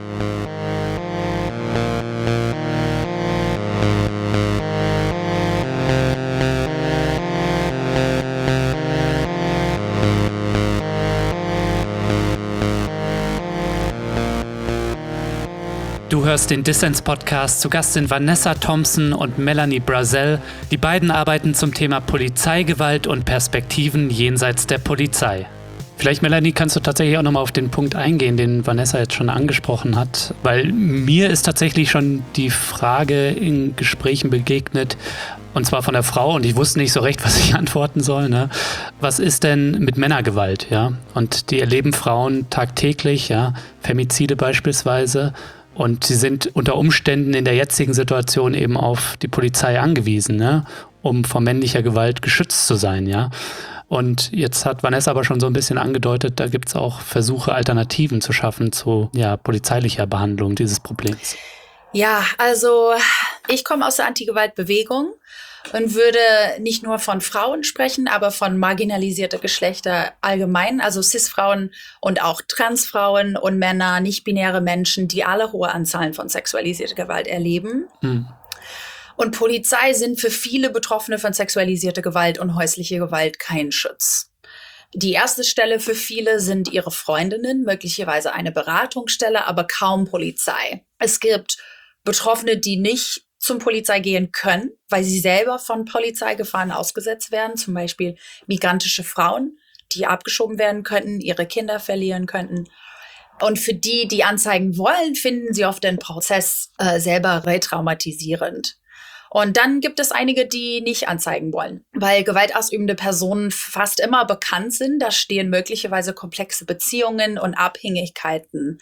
Du hörst den Dissens-Podcast. Zu Gast sind Vanessa Thompson und Melanie Brazel. Die beiden arbeiten zum Thema Polizeigewalt und Perspektiven jenseits der Polizei. Vielleicht, Melanie, kannst du tatsächlich auch nochmal auf den Punkt eingehen, den Vanessa jetzt schon angesprochen hat. Weil mir ist tatsächlich schon die Frage in Gesprächen begegnet, und zwar von der Frau, und ich wusste nicht so recht, was ich antworten soll. Ne? Was ist denn mit Männergewalt? Ja? Und die erleben Frauen tagtäglich, ja? Femizide beispielsweise. Und sie sind unter Umständen in der jetzigen Situation eben auf die Polizei angewiesen, ne? Um vor männlicher Gewalt geschützt zu sein, ja. Und jetzt hat Vanessa aber schon so ein bisschen angedeutet, da gibt es auch Versuche, Alternativen zu schaffen zu ja, polizeilicher Behandlung dieses Problems. Ja, also ich komme aus der Antigewaltbewegung und würde nicht nur von Frauen sprechen, aber von marginalisierte Geschlechter allgemein, also Cis-Frauen und auch Transfrauen und Männer, nicht-binäre Menschen, die alle hohe Anzahlen von sexualisierter Gewalt erleben. Hm. Und Polizei sind für viele Betroffene von sexualisierter Gewalt und häuslicher Gewalt kein Schutz. Die erste Stelle für viele sind ihre Freundinnen, möglicherweise eine Beratungsstelle, aber kaum Polizei. Es gibt Betroffene, die nicht zum Polizei gehen können, weil sie selber von Polizeigefahren ausgesetzt werden, zum Beispiel migrantische Frauen, die abgeschoben werden könnten, ihre Kinder verlieren könnten. Und für die, die anzeigen wollen, finden sie oft den Prozess äh, selber retraumatisierend. Und dann gibt es einige, die nicht anzeigen wollen, weil gewaltausübende Personen fast immer bekannt sind. Da stehen möglicherweise komplexe Beziehungen und Abhängigkeiten.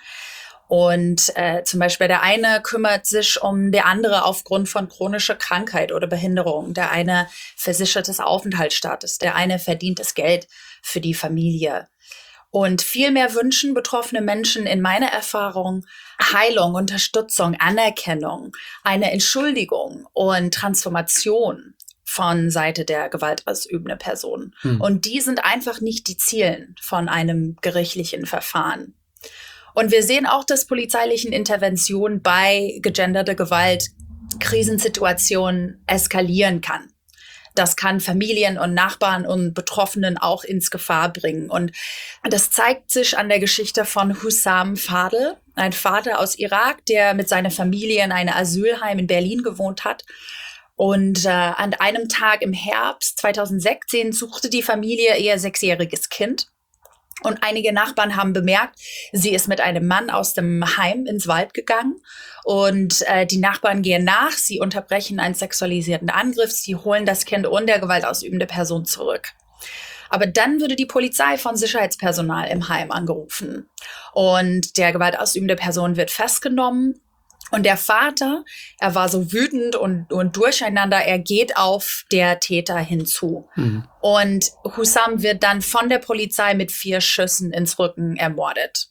Und äh, zum Beispiel der eine kümmert sich um der andere aufgrund von chronischer Krankheit oder Behinderung. Der eine versichert des Aufenthaltsstatus, der eine verdient das Geld für die Familie. Und viel mehr wünschen betroffene Menschen in meiner Erfahrung Heilung, Unterstützung, Anerkennung, eine Entschuldigung und Transformation. von Seite der gewaltausübenden Person. Hm. Und die sind einfach nicht die Zielen von einem gerichtlichen Verfahren. Und wir sehen auch, dass polizeilichen Interventionen bei gegenderter Gewalt Krisensituationen eskalieren kann. Das kann Familien und Nachbarn und Betroffenen auch ins Gefahr bringen. Und das zeigt sich an der Geschichte von Hussam Fadel, ein Vater aus Irak, der mit seiner Familie in einem Asylheim in Berlin gewohnt hat. Und äh, an einem Tag im Herbst zweitausendsechzehn suchte die Familie ihr sechsjähriges Kind. Und einige Nachbarn haben bemerkt, sie ist mit einem Mann aus dem Heim ins Wald gegangen. Und äh, die Nachbarn gehen nach, sie unterbrechen einen sexualisierten Angriff, sie holen das Kind und der gewaltausübende Person zurück. Aber dann würde die Polizei von Sicherheitspersonal im Heim angerufen. Und der gewaltausübende Person wird festgenommen. Und der Vater, er war so wütend und, und durcheinander, er geht auf der Täter hinzu. Mhm. Und Hussam wird dann von der Polizei mit vier Schüssen ins Rücken ermordet.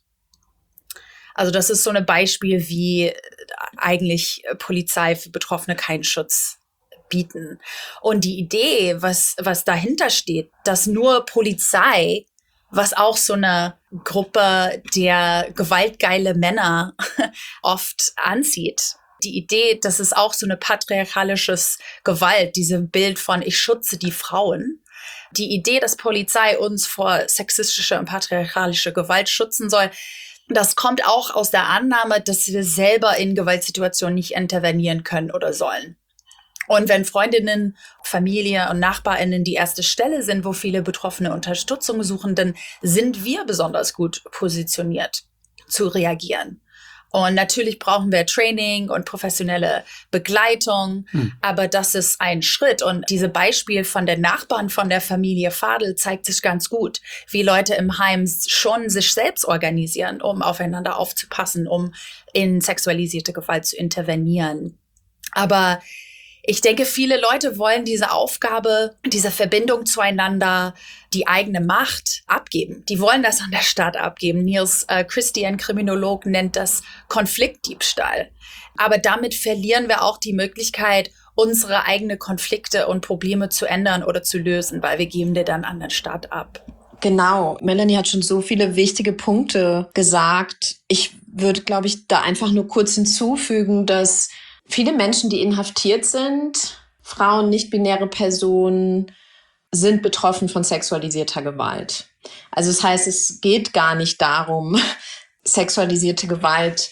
Also das ist so ein Beispiel, wie eigentlich Polizei für Betroffene keinen Schutz bieten. Und die Idee, was, was dahinter steht, dass nur Polizei, was auch so eine Gruppe der gewaltgeile Männer oft anzieht. Die Idee, dass es auch so eine patriarchalisches Gewalt, dieses Bild von ich schütze die Frauen. Die Idee, dass Polizei uns vor sexistischer und patriarchalischer Gewalt schützen soll, das kommt auch aus der Annahme, dass wir selber in Gewaltsituationen nicht intervenieren können oder sollen. Und wenn Freundinnen, Familie und NachbarInnen die erste Stelle sind, wo viele Betroffene Unterstützung suchen, dann sind wir besonders gut positioniert zu reagieren. Und natürlich brauchen wir Training und professionelle Begleitung, hm. aber das ist ein Schritt. Und dieses Beispiel von den Nachbarn von der Familie Fadel zeigt sich ganz gut, wie Leute im Heim schon sich selbst organisieren, um aufeinander aufzupassen, um in sexualisierte Gewalt zu intervenieren. Aber ich denke, viele Leute wollen diese Aufgabe, diese Verbindung zueinander, die eigene Macht abgeben. Die wollen das an der Staat abgeben. Niels äh, Christie, ein Kriminolog, nennt das Konfliktdiebstahl. Aber damit verlieren wir auch die Möglichkeit, unsere eigenen Konflikte und Probleme zu ändern oder zu lösen, weil wir geben die dann an den Staat ab. Genau. Melanie hat schon so viele wichtige Punkte gesagt. Ich würde, glaube ich, da einfach nur kurz hinzufügen, dass viele Menschen, die inhaftiert sind, Frauen, nicht-binäre Personen, sind betroffen von sexualisierter Gewalt. Also das heißt, es geht gar nicht darum, sexualisierte Gewalt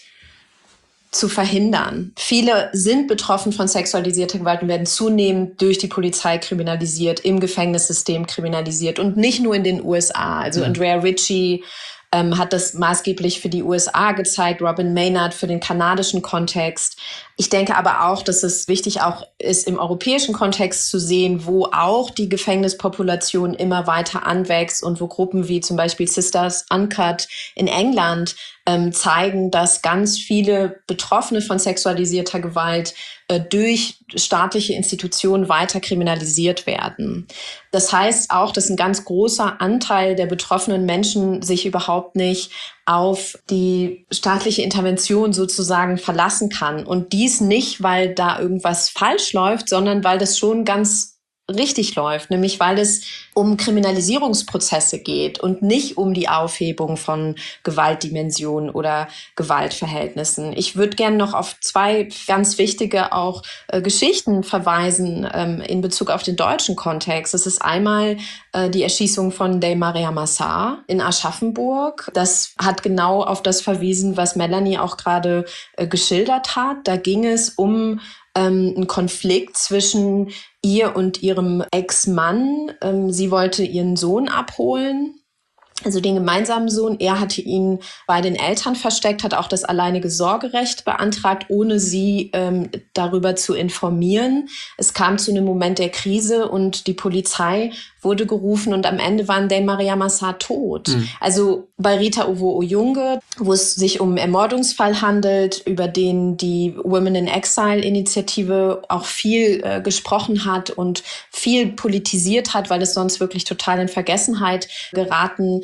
zu verhindern. Viele sind betroffen von sexualisierter Gewalt und werden zunehmend durch die Polizei kriminalisiert, im Gefängnissystem kriminalisiert und nicht nur in den U S A. Also mhm. Andrea Ritchie ähm, hat das maßgeblich für die U S A gezeigt, Robin Maynard für den kanadischen Kontext. Ich denke aber auch, dass es wichtig auch ist, im europäischen Kontext zu sehen, wo auch die Gefängnispopulation immer weiter anwächst und wo Gruppen wie zum Beispiel Sisters Uncut in England ähm, zeigen, dass ganz viele Betroffene von sexualisierter Gewalt äh, durch staatliche Institutionen weiter kriminalisiert werden. Das heißt auch, dass ein ganz großer Anteil der betroffenen Menschen sich überhaupt nicht auf die staatliche Intervention sozusagen verlassen kann. Und dies nicht, weil da irgendwas falsch läuft, sondern weil das schon ganz richtig läuft, nämlich weil es um Kriminalisierungsprozesse geht und nicht um die Aufhebung von Gewaltdimensionen oder Gewaltverhältnissen. Ich würde gerne noch auf zwei ganz wichtige auch äh, Geschichten verweisen ähm, in Bezug auf den deutschen Kontext. Das ist einmal äh, die Erschießung von Dey Mariam Massar in Aschaffenburg. Das hat genau auf das verwiesen, was Melanie auch gerade äh, geschildert hat. Da ging es um ähm, einen Konflikt zwischen ihr und ihrem Ex-Mann. Ähm, sie wollte ihren Sohn abholen, also den gemeinsamen Sohn. Er hatte ihn bei den Eltern versteckt, hat auch das alleinige Sorgerecht beantragt, ohne sie ähm, darüber zu informieren. Es kam zu einem Moment der Krise und die Polizei wurde gerufen und am Ende waren Dey Mariam Massar tot. Mhm. Also bei Rita Ovo Oyunge, wo es sich um einen Ermordungsfall handelt, über den die Women in Exile-Initiative auch viel äh, gesprochen hat und viel politisiert hat, weil es sonst wirklich total in Vergessenheit geraten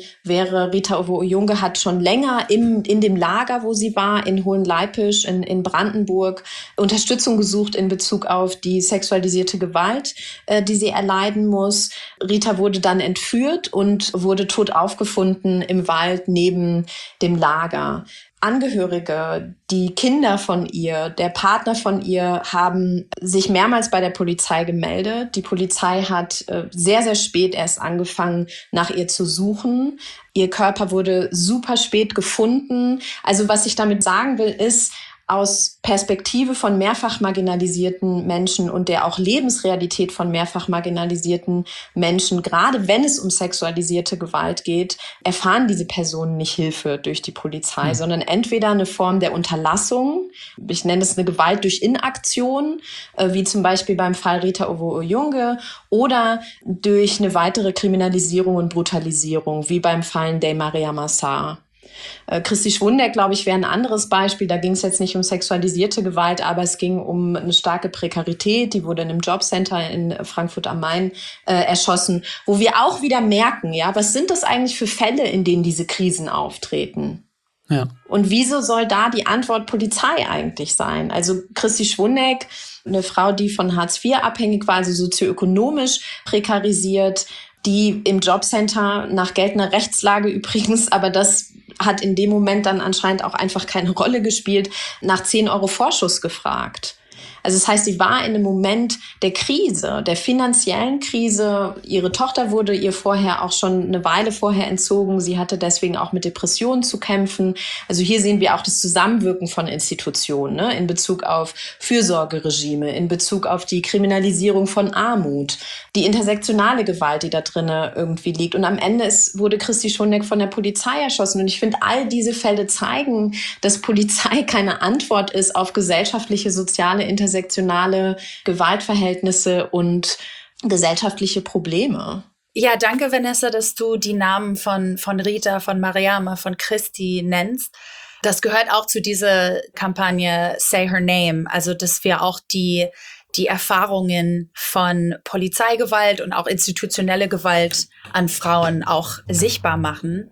wäre, Rita Owoh-Oyunge hat schon länger im, in dem Lager, wo sie war, in Hohenleipisch, in, in Brandenburg, Unterstützung gesucht in Bezug auf die sexualisierte Gewalt, äh, die sie erleiden muss. Rita wurde dann entführt und wurde tot aufgefunden im Wald neben dem Lager. Angehörige, die Kinder von ihr, der Partner von ihr haben sich mehrmals bei der Polizei gemeldet. Die Polizei hat äh, sehr, sehr spät erst angefangen, nach ihr zu suchen. Ihr Körper wurde super spät gefunden. Also was ich damit sagen will, ist, aus Perspektive von mehrfach marginalisierten Menschen und der auch Lebensrealität von mehrfach marginalisierten Menschen, gerade wenn es um sexualisierte Gewalt geht, erfahren diese Personen nicht Hilfe durch die Polizei, mhm. sondern entweder eine Form der Unterlassung, ich nenne es eine Gewalt durch Inaktion, wie zum Beispiel beim Fall Rita Owoh-Oyunge, oder durch eine weitere Kriminalisierung und Brutalisierung, wie beim Fall Ndeye Mariama Sarr. Christi Schwundeck, glaube ich, wäre ein anderes Beispiel. Da ging es jetzt nicht um sexualisierte Gewalt, aber es ging um eine starke Prekarität. Die wurde in einem Jobcenter in Frankfurt am Main äh, erschossen, wo wir auch wieder merken, ja, was sind das eigentlich für Fälle, in denen diese Krisen auftreten? Ja. Und wieso soll da die Antwort Polizei eigentlich sein? Also Christi Schwundeck, eine Frau, die von Hartz vier abhängig war, also sozioökonomisch prekarisiert, die im Jobcenter nach geltender Rechtslage übrigens, aber das hat in dem Moment dann anscheinend auch einfach keine Rolle gespielt, nach zehn Euro Vorschuss gefragt. Also das heißt, sie war in einem Moment der Krise, der finanziellen Krise. Ihre Tochter wurde ihr vorher auch schon eine Weile vorher entzogen. Sie hatte deswegen auch mit Depressionen zu kämpfen. Also hier sehen wir auch das Zusammenwirken von Institutionen, ne, in Bezug auf Fürsorgeregime, in Bezug auf die Kriminalisierung von Armut, die intersektionale Gewalt, die da drin irgendwie liegt. Und am Ende ist, wurde Christi Schwundeck von der Polizei erschossen. Und ich finde, all diese Fälle zeigen, dass Polizei keine Antwort ist auf gesellschaftliche, soziale, intersektionale intersektionale Gewaltverhältnisse und gesellschaftliche Probleme. Ja, danke, Vanessa, dass du die Namen von, von Rita, von Mariama, von Christi nennst. Das gehört auch zu dieser Kampagne Say Her Name, also dass wir auch die, die Erfahrungen von Polizeigewalt und auch institutionelle Gewalt an Frauen auch sichtbar machen.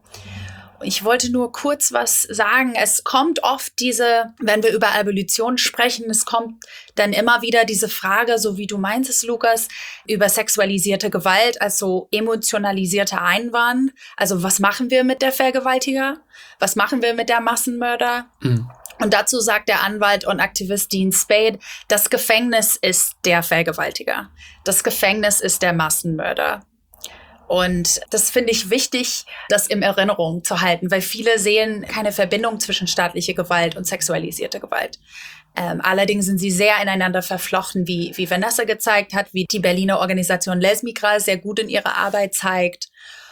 Ich wollte nur kurz was sagen. Es kommt oft diese, wenn wir über Abolition sprechen, es kommt dann immer wieder diese Frage, so wie du meintest, Lukas, über sexualisierte Gewalt, also emotionalisierte Einwand. Also was machen wir mit der Vergewaltiger? Was machen wir mit der Massenmörder? Mhm. Und dazu sagt der Anwalt und Aktivist Dean Spade, das Gefängnis ist der Vergewaltiger. Das Gefängnis ist der Massenmörder. Und das finde ich wichtig, das in Erinnerung zu halten, weil viele sehen keine Verbindung zwischen staatlicher Gewalt und sexualisierter Gewalt. Ähm, allerdings sind sie sehr ineinander verflochten, wie, wie Vanessa gezeigt hat, wie die Berliner Organisation Lesmigra sehr gut in ihrer Arbeit zeigt.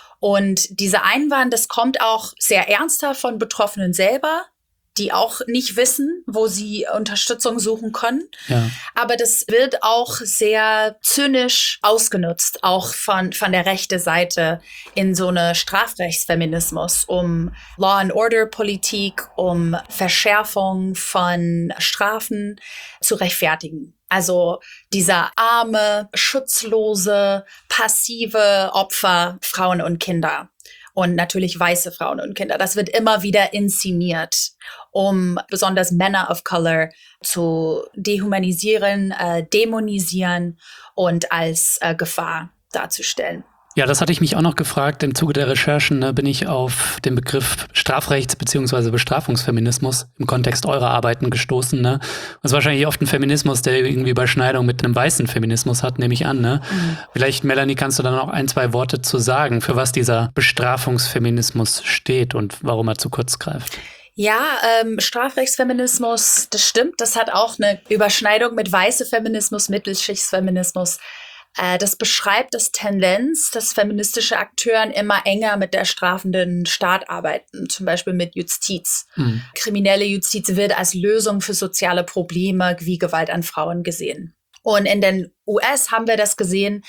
Und dieser Einwand, das kommt auch sehr ernsthaft von Betroffenen selber, die auch nicht wissen, wo sie Unterstützung suchen können. Ja. Aber das wird auch sehr zynisch ausgenutzt, auch von, von der rechten Seite in so eine Strafrechtsfeminismus, um Law-and-Order-Politik, um Verschärfung von Strafen zu rechtfertigen. Also dieser arme, schutzlose, passive Opfer, Frauen und Kinder. Und natürlich weiße Frauen und Kinder. Das wird immer wieder inszeniert, um besonders Männer of Color zu dehumanisieren, äh, dämonisieren und als äh, Gefahr darzustellen. Ja, das hatte ich mich auch noch gefragt. Im Zuge der Recherchen ne, bin ich auf den Begriff Strafrechts- bzw. Bestrafungsfeminismus im Kontext eurer Arbeiten gestoßen. Ne? Das ist wahrscheinlich oft ein Feminismus, der irgendwie Überschneidung mit einem weißen Feminismus hat, nehme ich an. Ne? Mhm. Vielleicht, Melanie, kannst du da noch ein, zwei Worte zu sagen, für was dieser Bestrafungsfeminismus steht und warum er zu kurz greift? Ja, ähm, Strafrechtsfeminismus, das stimmt. Das hat auch eine Überschneidung mit weißem Feminismus, Mittelschichtsfeminismus. Das beschreibt das Tendenz, dass feministische Akteuren immer enger mit der strafenden Staat arbeiten, zum Beispiel mit Justiz. Mhm. Kriminelle Justiz wird als Lösung für soziale Probleme wie Gewalt an Frauen gesehen. Und in den U S haben wir das gesehen,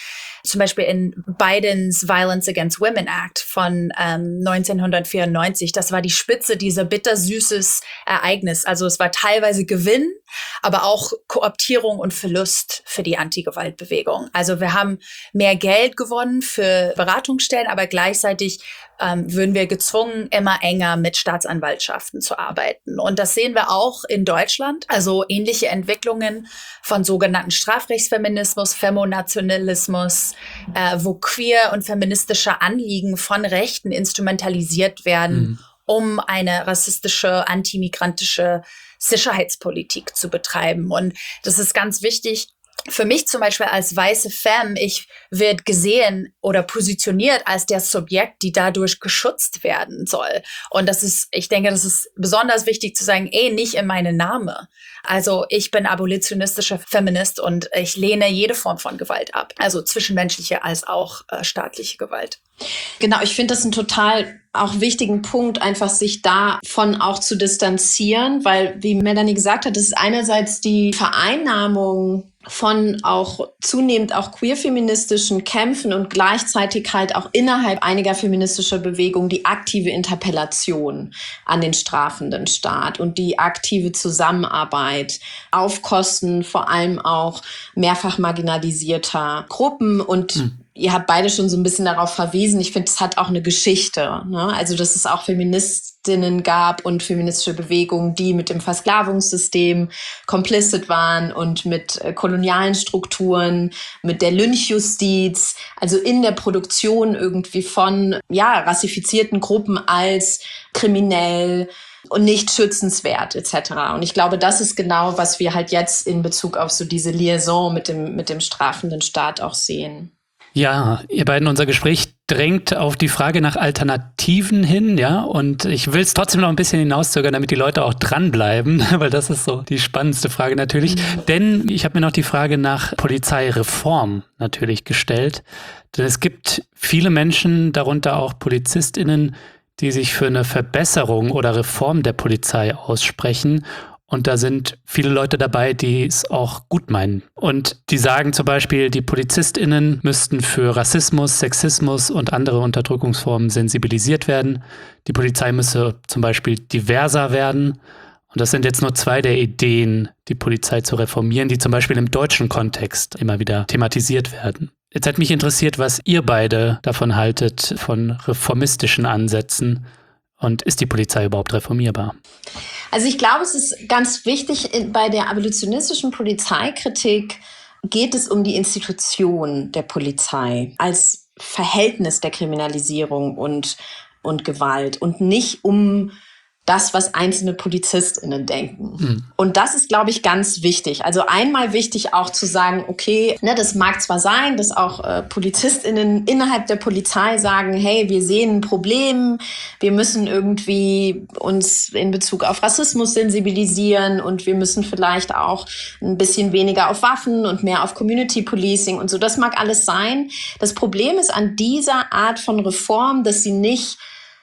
zum Beispiel in Bidens Violence Against Women Act von ähm, neunzehnhundertvierundneunzig, das war die Spitze dieser bittersüßes Ereignis. Also es war teilweise Gewinn, aber auch Kooptierung und Verlust für die Anti-Gewalt-Bewegung. Also wir haben mehr Geld gewonnen für Beratungsstellen, aber gleichzeitig ähm, würden wir gezwungen, immer enger mit Staatsanwaltschaften zu arbeiten. Und das sehen wir auch in Deutschland. Also ähnliche Entwicklungen von sogenannten Strafrechtsfeminismus, Femonationalismus, äh, wo queer und feministische Anliegen von Rechten instrumentalisiert werden, mhm. um eine rassistische, antimigrantische Sicherheitspolitik zu betreiben. Und das ist ganz wichtig. Für mich zum Beispiel als weiße Femme, ich werde gesehen oder positioniert als der Subjekt, die dadurch geschützt werden soll. Und das ist, ich denke, das ist besonders wichtig zu sagen, ey, nicht in meinem Namen. Also ich bin abolitionistischer Feminist und ich lehne jede Form von Gewalt ab. Also zwischenmenschliche als auch äh, staatliche Gewalt. Genau, ich finde das einen total auch wichtigen Punkt, einfach sich davon auch zu distanzieren, weil, wie Melanie gesagt hat, das ist einerseits die Vereinnahmung von auch zunehmend auch queer-feministischen Kämpfen und gleichzeitig halt auch innerhalb einiger feministischer Bewegungen die aktive Interpellation an den strafenden Staat und die aktive Zusammenarbeit auf Kosten vor allem auch mehrfach marginalisierter Gruppen und hm. Ihr habt beide schon so ein bisschen darauf verwiesen. Ich finde, es hat auch eine Geschichte, ne? Also, dass es auch Feministinnen gab und feministische Bewegungen, die mit dem Versklavungssystem complicit waren und mit äh, kolonialen Strukturen, mit der Lynchjustiz, also in der Produktion irgendwie von, ja, rassifizierten Gruppen als kriminell und nicht schützenswert et cetera. Und ich glaube, das ist genau, was wir halt jetzt in Bezug auf so diese Liaison mit dem, mit dem strafenden Staat auch sehen. Ja, ihr beiden, unser Gespräch drängt auf die Frage nach Alternativen hin, ja, und ich will es trotzdem noch ein bisschen hinauszögern, damit die Leute auch dranbleiben, weil das ist so die spannendste Frage natürlich, mhm. denn ich habe mir noch die Frage nach Polizeireform natürlich gestellt, denn es gibt viele Menschen, darunter auch PolizistInnen, die sich für eine Verbesserung oder Reform der Polizei aussprechen. Und da sind viele Leute dabei, die es auch gut meinen. Und die sagen zum Beispiel, die PolizistInnen müssten für Rassismus, Sexismus und andere Unterdrückungsformen sensibilisiert werden. Die Polizei müsse zum Beispiel diverser werden. Und das sind jetzt nur zwei der Ideen, die Polizei zu reformieren, die zum Beispiel im deutschen Kontext immer wieder thematisiert werden. Jetzt hat mich interessiert, was ihr beide davon haltet, von reformistischen Ansätzen. Und ist die Polizei überhaupt reformierbar? Also ich glaube, es ist ganz wichtig, bei der abolitionistischen Polizeikritik geht es um die Institution der Polizei als Verhältnis der Kriminalisierung und, und Gewalt und nicht um das, was einzelne PolizistInnen denken. Mhm. Und das ist, glaube ich, ganz wichtig. Also einmal wichtig auch zu sagen, okay, ne, das mag zwar sein, dass auch äh, PolizistInnen innerhalb der Polizei sagen, hey, wir sehen ein Problem, wir müssen irgendwie uns in Bezug auf Rassismus sensibilisieren und wir müssen vielleicht auch ein bisschen weniger auf Waffen und mehr auf Community Policing und so. Das mag alles sein. Das Problem ist an dieser Art von Reform, dass sie nicht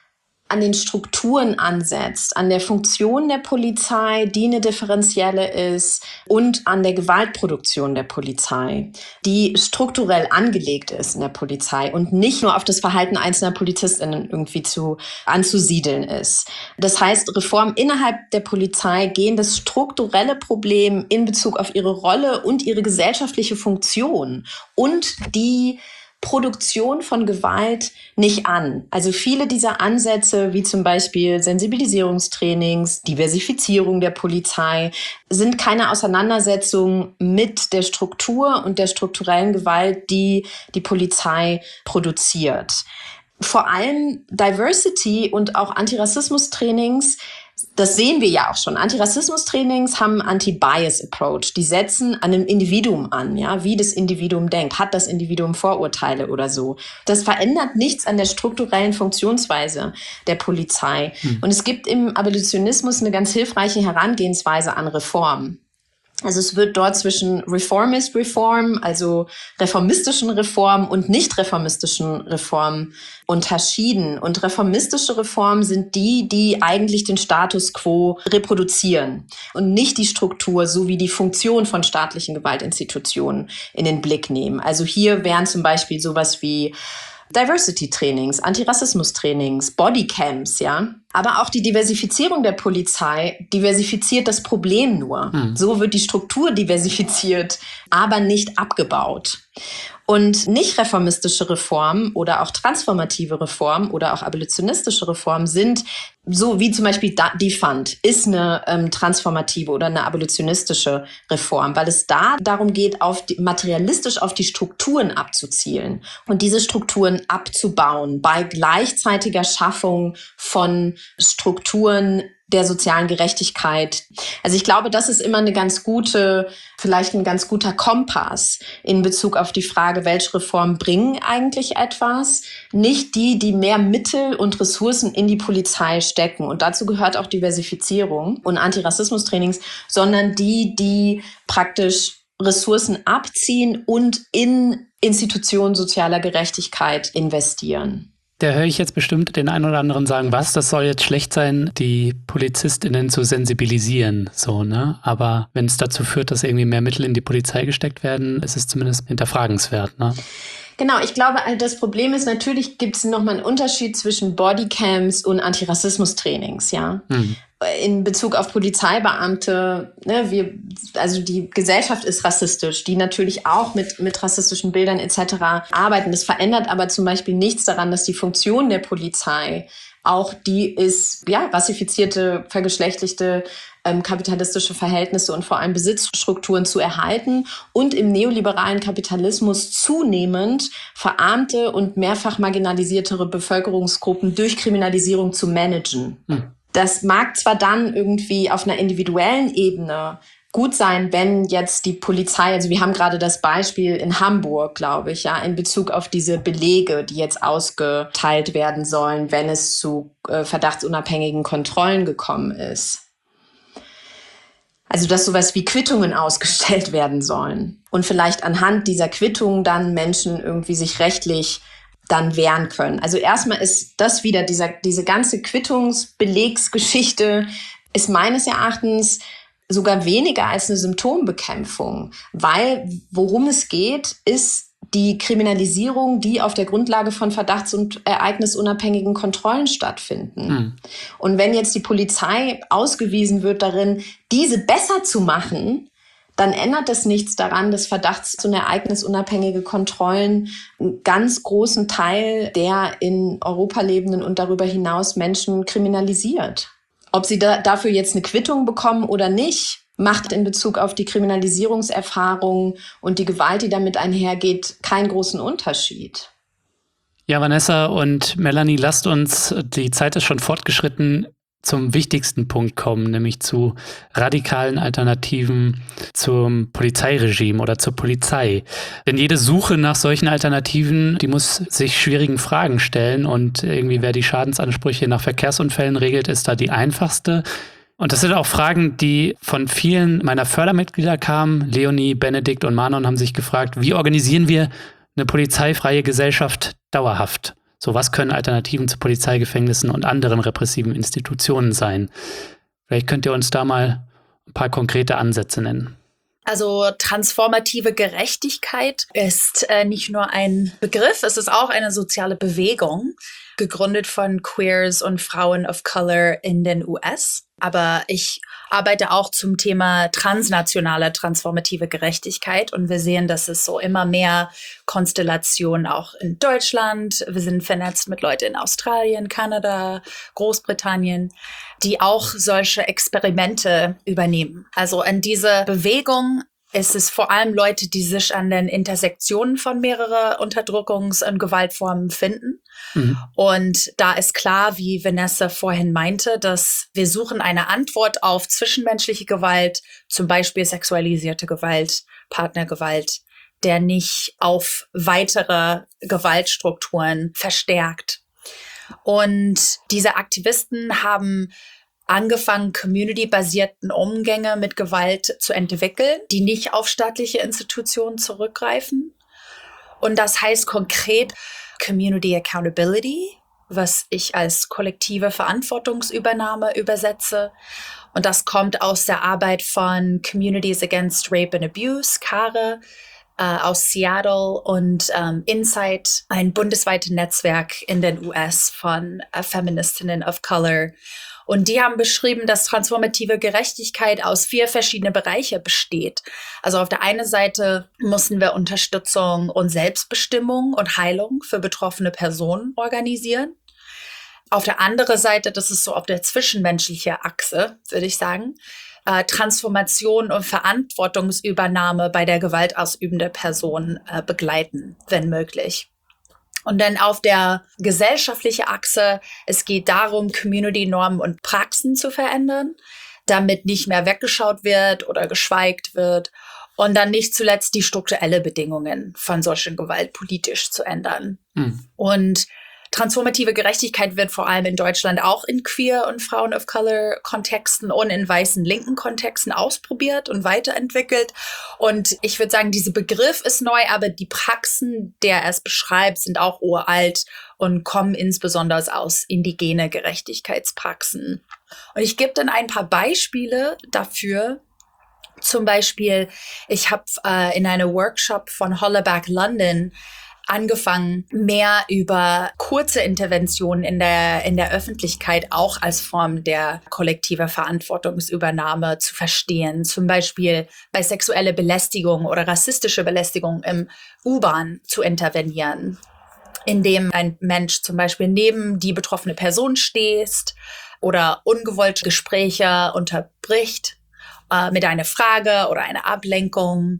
an den Strukturen ansetzt, an der Funktion der Polizei, die eine differenzielle ist, und an der Gewaltproduktion der Polizei, die strukturell angelegt ist in der Polizei und nicht nur auf das Verhalten einzelner PolizistInnen irgendwie zu anzusiedeln ist. Das heißt, Reformen innerhalb der Polizei gehen das strukturelle Problem in Bezug auf ihre Rolle und ihre gesellschaftliche Funktion und die Produktion von Gewalt nicht an. Also viele dieser Ansätze, wie zum Beispiel Sensibilisierungstrainings, Diversifizierung der Polizei, sind keine Auseinandersetzung mit der Struktur und der strukturellen Gewalt, die die Polizei produziert. Vor allem Diversity und auch Antirassismus-Trainings, das sehen wir ja auch schon. Antirassismus-Trainings haben einen Anti-Bias-Approach. Die setzen an einem Individuum an, ja, wie das Individuum denkt. Hat das Individuum Vorurteile oder so? Das verändert nichts an der strukturellen Funktionsweise der Polizei. Hm. Und es gibt im Abolitionismus eine ganz hilfreiche Herangehensweise an Reform. Also es wird dort zwischen Reformist Reform, also reformistischen Reformen und nicht reformistischen Reformen unterschieden. Und reformistische Reformen sind die, die eigentlich den Status quo reproduzieren und nicht die Struktur sowie die Funktion von staatlichen Gewaltinstitutionen in den Blick nehmen. Also hier wären zum Beispiel sowas wie Diversity-Trainings, Antirassismus-Trainings, Bodycams, ja. Aber auch die Diversifizierung der Polizei diversifiziert das Problem nur. Hm. So wird die Struktur diversifiziert, aber nicht abgebaut. Und nicht reformistische Reformen oder auch transformative Reformen oder auch abolitionistische Reformen sind, so wie zum Beispiel Defund, ist eine ähm, transformative oder eine abolitionistische Reform, weil es da darum geht, auf die, materialistisch auf die Strukturen abzuzielen und diese Strukturen abzubauen bei gleichzeitiger Schaffung von Strukturen der sozialen Gerechtigkeit. Also ich glaube, das ist immer eine ganz gute, vielleicht ein ganz guter Kompass in Bezug auf die Frage, welche Reformen bringen eigentlich etwas? Nicht die, die mehr Mittel und Ressourcen in die Polizei stecken. Und dazu gehört auch Diversifizierung und Antirassismus-Trainings, sondern die, die praktisch Ressourcen abziehen und in Institutionen sozialer Gerechtigkeit investieren. Da höre ich jetzt bestimmt den einen oder anderen sagen, was, das soll jetzt schlecht sein, die PolizistInnen zu sensibilisieren, so, ne? Aber wenn es dazu führt, dass irgendwie mehr Mittel in die Polizei gesteckt werden, ist es zumindest hinterfragenswert, ne? Genau, ich glaube, das Problem ist, natürlich gibt es nochmal einen Unterschied zwischen Bodycams und Antirassismus-Trainings, ja. Hm. In Bezug auf Polizeibeamte, ne, wir, also die Gesellschaft ist rassistisch, die natürlich auch mit, mit rassistischen Bildern et cetera arbeiten. Das verändert aber zum Beispiel nichts daran, dass die Funktion der Polizei auch die ist, ja, rassifizierte, vergeschlechtlichte, ähm, kapitalistische Verhältnisse und vor allem Besitzstrukturen zu erhalten und im neoliberalen Kapitalismus zunehmend verarmte und mehrfach marginalisiertere Bevölkerungsgruppen durch Kriminalisierung zu managen. Hm. Das mag zwar dann irgendwie auf einer individuellen Ebene gut sein, wenn jetzt die Polizei, also wir haben gerade das Beispiel in Hamburg, glaube ich, ja, in Bezug auf diese Belege, die jetzt ausgeteilt werden sollen, wenn es zu äh, verdachtsunabhängigen Kontrollen gekommen ist. Also dass sowas wie Quittungen ausgestellt werden sollen und vielleicht anhand dieser Quittungen dann Menschen irgendwie sich rechtlich dann wehren können. Also erstmal ist das wieder, dieser, diese ganze Quittungsbelegsgeschichte ist meines Erachtens sogar weniger als eine Symptombekämpfung, weil worum es geht, ist die Kriminalisierung, die auf der Grundlage von verdachts- und ereignisunabhängigen Kontrollen stattfinden. Hm. Und wenn jetzt die Polizei ausgewiesen wird darin, diese besser zu machen, dann ändert es nichts daran, dass verdachts- und ereignisunabhängige Kontrollen einen ganz großen Teil der in Europa lebenden und darüber hinaus Menschen kriminalisiert. Ob sie da, dafür jetzt eine Quittung bekommen oder nicht, macht in Bezug auf die Kriminalisierungserfahrung und die Gewalt, die damit einhergeht, keinen großen Unterschied. Ja, Vanessa und Melanie, lasst uns, die Zeit ist schon fortgeschritten, zum wichtigsten Punkt kommen, nämlich zu radikalen Alternativen zum Polizeiregime oder zur Polizei. Denn jede Suche nach solchen Alternativen, die muss sich schwierigen Fragen stellen und irgendwie, wer die Schadensansprüche nach Verkehrsunfällen regelt, ist da die einfachste. Und das sind auch Fragen, die von vielen meiner Fördermitglieder kamen. Leonie, Benedikt und Manon haben sich gefragt, wie organisieren wir eine polizeifreie Gesellschaft dauerhaft? So, was können Alternativen zu Polizeigefängnissen und anderen repressiven Institutionen sein? Vielleicht könnt ihr uns da mal ein paar konkrete Ansätze nennen. Also transformative Gerechtigkeit ist äh, nicht nur ein Begriff, es ist auch eine soziale Bewegung, gegründet von Queers und Frauen of Color in den U S. Aber ich arbeite auch zum Thema transnationale transformative Gerechtigkeit und wir sehen, dass es so immer mehr Konstellationen auch in Deutschland, wir sind vernetzt mit Leuten in Australien, Kanada, Großbritannien, die auch solche Experimente übernehmen. Also in dieser Bewegung ist es vor allem Leute, die sich an den Intersektionen von mehreren Unterdrückungs- und Gewaltformen finden. Mhm. Und da ist klar, wie Vanessa vorhin meinte, dass wir suchen eine Antwort auf zwischenmenschliche Gewalt, zum Beispiel sexualisierte Gewalt, Partnergewalt, der nicht auf weitere Gewaltstrukturen verstärkt. Und diese Aktivisten haben angefangen, community-basierten Umgänge mit Gewalt zu entwickeln, die nicht auf staatliche Institutionen zurückgreifen. Und das heißt konkret Community Accountability, was ich als kollektive Verantwortungsübernahme übersetze. Und das kommt aus der Arbeit von Communities Against Rape and Abuse, CARE, äh, aus Seattle und ähm, Insight, ein bundesweites Netzwerk in den U S von äh, Feministinnen of Color. Und die haben beschrieben, dass transformative Gerechtigkeit aus vier verschiedenen Bereichen besteht. Also auf der einen Seite müssen wir Unterstützung und Selbstbestimmung und Heilung für betroffene Personen organisieren. Auf der anderen Seite, das ist so auf der zwischenmenschlichen Achse, würde ich sagen, äh, Transformation und Verantwortungsübernahme bei der gewaltausübenden Person äh, begleiten, wenn möglich. Und dann auf der gesellschaftlichen Achse, es geht darum, Community-Normen und Praxen zu verändern, damit nicht mehr weggeschaut wird oder geschweigt wird. Und dann nicht zuletzt die strukturellen Bedingungen von solchen Gewalt politisch zu ändern. Mhm. Und transformative Gerechtigkeit wird vor allem in Deutschland auch in Queer- und Frauen-of-Color-Kontexten und in weißen linken Kontexten ausprobiert und weiterentwickelt. Und ich würde sagen, dieser Begriff ist neu, aber die Praxen, der es beschreibt, sind auch uralt und kommen insbesondere aus indigene Gerechtigkeitspraxen. Und ich gebe dann ein paar Beispiele dafür. Zum Beispiel, ich habe äh, in einem Workshop von Hollaback London angefangen, mehr über kurze Interventionen in der, in der Öffentlichkeit auch als Form der kollektiver Verantwortungsübernahme zu verstehen. Zum Beispiel bei sexueller Belästigung oder rassistischer Belästigung im U-Bahn zu intervenieren, indem ein Mensch zum Beispiel neben die betroffene Person steht oder ungewollte Gespräche unterbricht äh, mit einer Frage oder einer Ablenkung.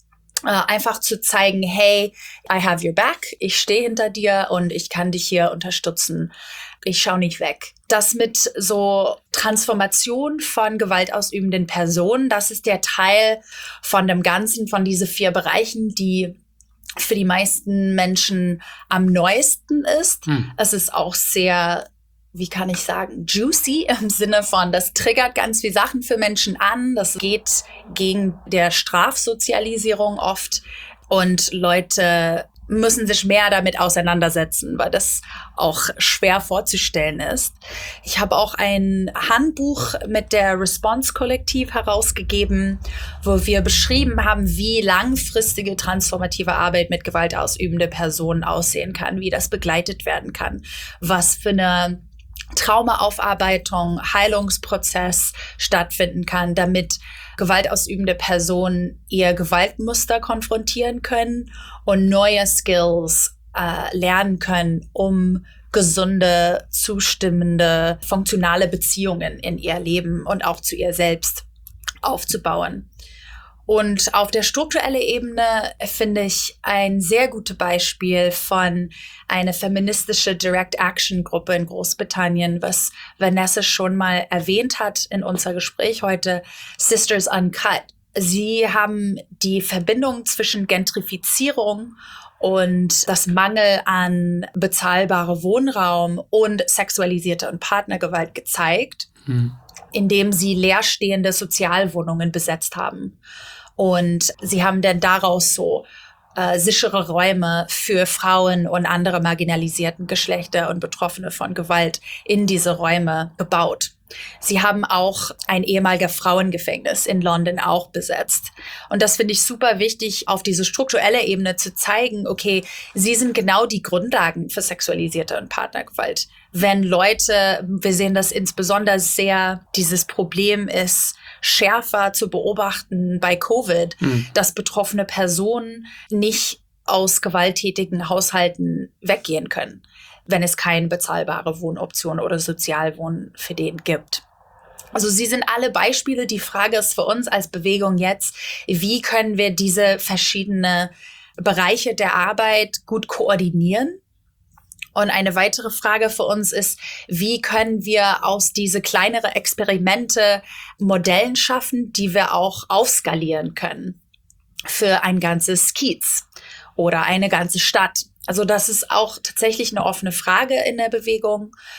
Uh, einfach zu zeigen, hey, I have your back, ich stehe hinter dir und ich kann dich hier unterstützen. Ich schaue nicht weg. Das mit so Transformation von gewaltausübenden Personen, das ist der Teil von dem Ganzen, von diesen vier Bereichen, die für die meisten Menschen am neuesten ist. Hm. Es ist auch sehr, wie kann ich sagen, juicy im Sinne von, das triggert ganz viele Sachen für Menschen an. Das geht gegen der Strafsozialisierung oft. Und Leute müssen sich mehr damit auseinandersetzen, weil das auch schwer vorzustellen ist. Ich habe auch ein Handbuch mit der Response-Kollektiv herausgegeben, wo wir beschrieben haben, wie langfristige transformative Arbeit mit gewaltausübenden Personen aussehen kann, wie das begleitet werden kann, was für eine Traumaaufarbeitung, Heilungsprozess stattfinden kann, damit gewaltausübende Personen ihr Gewaltmuster konfrontieren können und neue Skills äh, lernen können, um gesunde, zustimmende, funktionale Beziehungen in ihr Leben und auch zu ihr selbst aufzubauen. Und auf der strukturellen Ebene finde ich ein sehr gutes Beispiel von einer feministischen Direct-Action-Gruppe in Großbritannien, was Vanessa schon mal erwähnt hat in unser Gespräch heute, Sisters Uncut. Sie haben die Verbindung zwischen Gentrifizierung und das Mangel an bezahlbarem Wohnraum und sexualisierte und Partnergewalt gezeigt, hm. indem sie leerstehende Sozialwohnungen besetzt haben. Und sie haben dann daraus so äh, sichere Räume für Frauen und andere marginalisierten Geschlechter und Betroffene von Gewalt in diese Räume gebaut. Sie haben auch ein ehemaliger Frauengefängnis in London auch besetzt. Und das finde ich super wichtig, auf diese strukturelle Ebene zu zeigen, okay, sie sind genau die Grundlagen für sexualisierte und Partnergewalt. Wenn Leute, wir sehen das insbesondere sehr, dieses Problem ist schärfer zu beobachten bei Covid, mhm. dass betroffene Personen nicht aus gewalttätigen Haushalten weggehen können, wenn es keine bezahlbare Wohnoption oder Sozialwohnen für den gibt. Also sie sind alle Beispiele. Die Frage ist für uns als Bewegung jetzt, wie können wir diese verschiedenen Bereiche der Arbeit gut koordinieren? Und eine weitere Frage für uns ist, wie können wir aus diese kleineren Experimente Modellen schaffen, die wir auch aufskalieren können für ein ganzes Kiez oder eine ganze Stadt? Also das ist auch tatsächlich eine offene Frage in der Bewegung.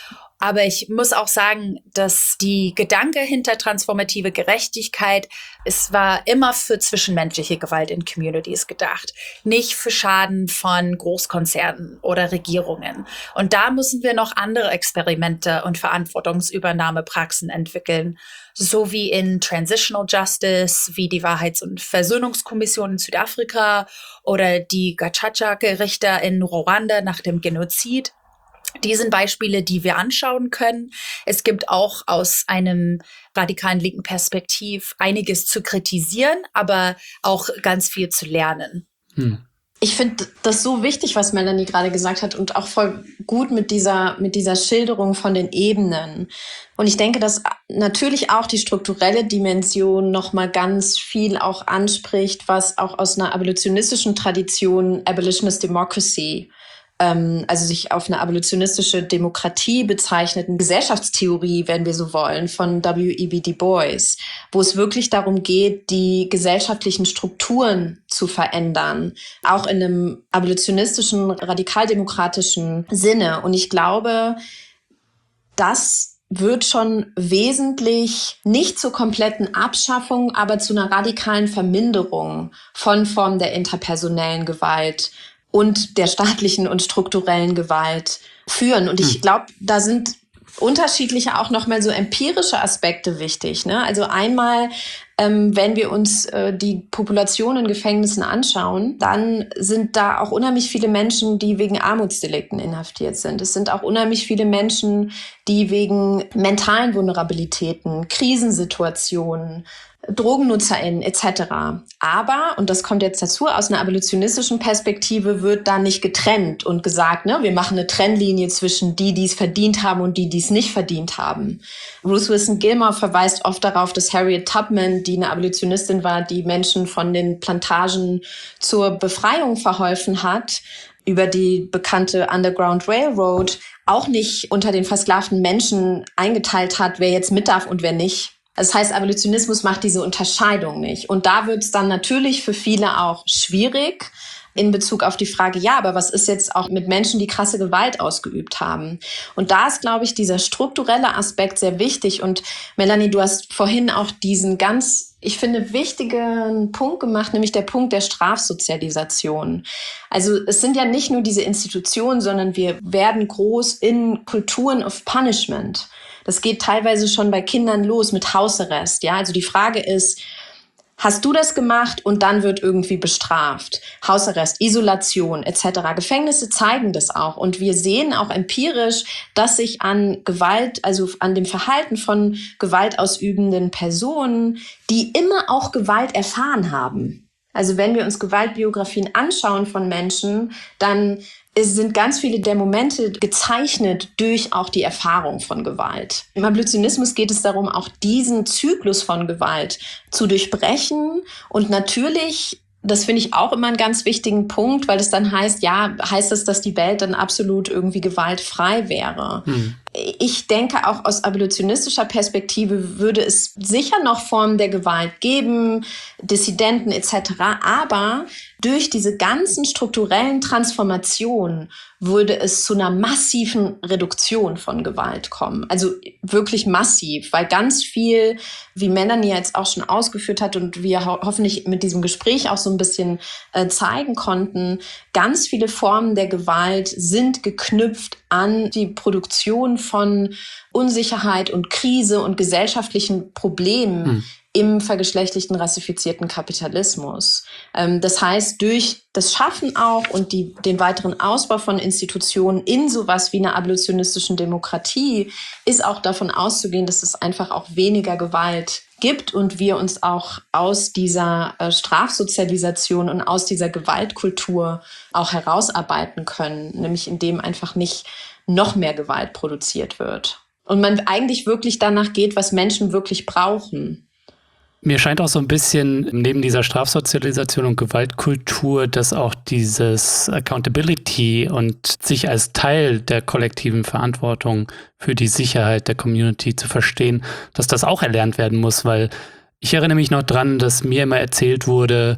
Aber ich muss auch sagen, dass die Gedanke hinter transformative Gerechtigkeit, es war immer für zwischenmenschliche Gewalt in Communities gedacht, nicht für Schaden von Großkonzernen oder Regierungen. Und da müssen wir noch andere Experimente und Verantwortungsübernahmepraxen entwickeln, so wie in Transitional Justice, wie die Wahrheits- und Versöhnungskommission in Südafrika oder die Gacaca-Gerichte in Ruanda nach dem Genozid. Die sind Beispiele, die wir anschauen können. Es gibt auch aus einem radikalen linken Perspektiv einiges zu kritisieren, aber auch ganz viel zu lernen. Hm. Ich finde das so wichtig, was Melanie gerade gesagt hat und auch voll gut mit dieser, mit dieser Schilderung von den Ebenen. Und ich denke, dass natürlich auch die strukturelle Dimension nochmal ganz viel auch anspricht, was auch aus einer abolitionistischen Tradition, Abolitionist Democracy, also sich auf eine abolitionistische Demokratie bezeichneten Gesellschaftstheorie, wenn wir so wollen, von W E B Du Bois, wo es wirklich darum geht, die gesellschaftlichen Strukturen zu verändern, auch in einem abolitionistischen, radikaldemokratischen Sinne. Und ich glaube, das wird schon wesentlich nicht zur kompletten Abschaffung, aber zu einer radikalen Verminderung von Formen der interpersonellen Gewalt und der staatlichen und strukturellen Gewalt führen. Und ich glaube, da sind unterschiedliche auch nochmal so empirische Aspekte wichtig, ne? Also einmal, ähm, wenn wir uns äh, die Population in Gefängnissen anschauen, dann sind da auch unheimlich viele Menschen, die wegen Armutsdelikten inhaftiert sind. Es sind auch unheimlich viele Menschen, die wegen mentalen Vulnerabilitäten, Krisensituationen, DrogennutzerInnen et cetera. Aber, und das kommt jetzt dazu, aus einer abolitionistischen Perspektive wird da nicht getrennt und gesagt, ne, wir machen eine Trennlinie zwischen die, die es verdient haben und die, die es nicht verdient haben. Ruth Wilson Gilmore verweist oft darauf, dass Harriet Tubman, die eine Abolitionistin war, die Menschen von den Plantagen zur Befreiung verholfen hat, über die bekannte Underground Railroad, auch nicht unter den versklavten Menschen eingeteilt hat, wer jetzt mit darf und wer nicht. Das heißt, Abolitionismus macht diese Unterscheidung nicht. Und da wird es dann natürlich für viele auch schwierig in Bezug auf die Frage, ja, aber was ist jetzt auch mit Menschen, die krasse Gewalt ausgeübt haben? Und da ist, glaube ich, dieser strukturelle Aspekt sehr wichtig. Und Melanie, du hast vorhin auch diesen ganz, ich finde, wichtigen Punkt gemacht, nämlich der Punkt der Strafsozialisation. Also es sind ja nicht nur diese Institutionen, sondern wir werden groß in Kulturen of Punishment. Das geht teilweise schon bei Kindern los mit Hausarrest. Ja, also die Frage ist, hast du das gemacht und dann wird irgendwie bestraft? Hausarrest, Isolation et cetera. Gefängnisse zeigen das auch. Und wir sehen auch empirisch, dass sich an Gewalt, also an dem Verhalten von gewaltausübenden Personen, die immer auch Gewalt erfahren haben. Also wenn wir uns Gewaltbiografien anschauen von Menschen, dann es sind ganz viele der Momente gezeichnet durch auch die Erfahrung von Gewalt. Im Abolitionismus geht es darum, auch diesen Zyklus von Gewalt zu durchbrechen. Und natürlich, das finde ich auch immer einen ganz wichtigen Punkt, weil es dann heißt, ja, heißt das, dass die Welt dann absolut irgendwie gewaltfrei wäre? Hm. Ich denke, auch aus abolitionistischer Perspektive würde es sicher noch Formen der Gewalt geben, Dissidenten et cetera. Aber durch diese ganzen strukturellen Transformationen würde es zu einer massiven Reduktion von Gewalt kommen. Also wirklich massiv, weil ganz viel, wie Melanie jetzt auch schon ausgeführt hat und wir ho- hoffentlich mit diesem Gespräch auch so ein bisschen äh, zeigen konnten, ganz viele Formen der Gewalt sind geknüpft an die Produktion von Unsicherheit und Krise und gesellschaftlichen Problemen hm. im vergeschlechtlichten, rassifizierten Kapitalismus. Ähm, das heißt, durch das Schaffen auch und die, den weiteren Ausbau von Institutionen in sowas wie einer abolitionistischen Demokratie ist auch davon auszugehen, dass es einfach auch weniger Gewalt gibt und wir uns auch aus dieser äh, Strafsozialisation und aus dieser Gewaltkultur auch herausarbeiten können, nämlich indem einfach nicht noch mehr Gewalt produziert wird. Und man eigentlich wirklich danach geht, was Menschen wirklich brauchen. Mir scheint auch so ein bisschen neben dieser Strafsozialisation und Gewaltkultur, dass auch dieses Accountability und sich als Teil der kollektiven Verantwortung für die Sicherheit der Community zu verstehen, dass das auch erlernt werden muss, weil ich erinnere mich noch dran, dass mir immer erzählt wurde,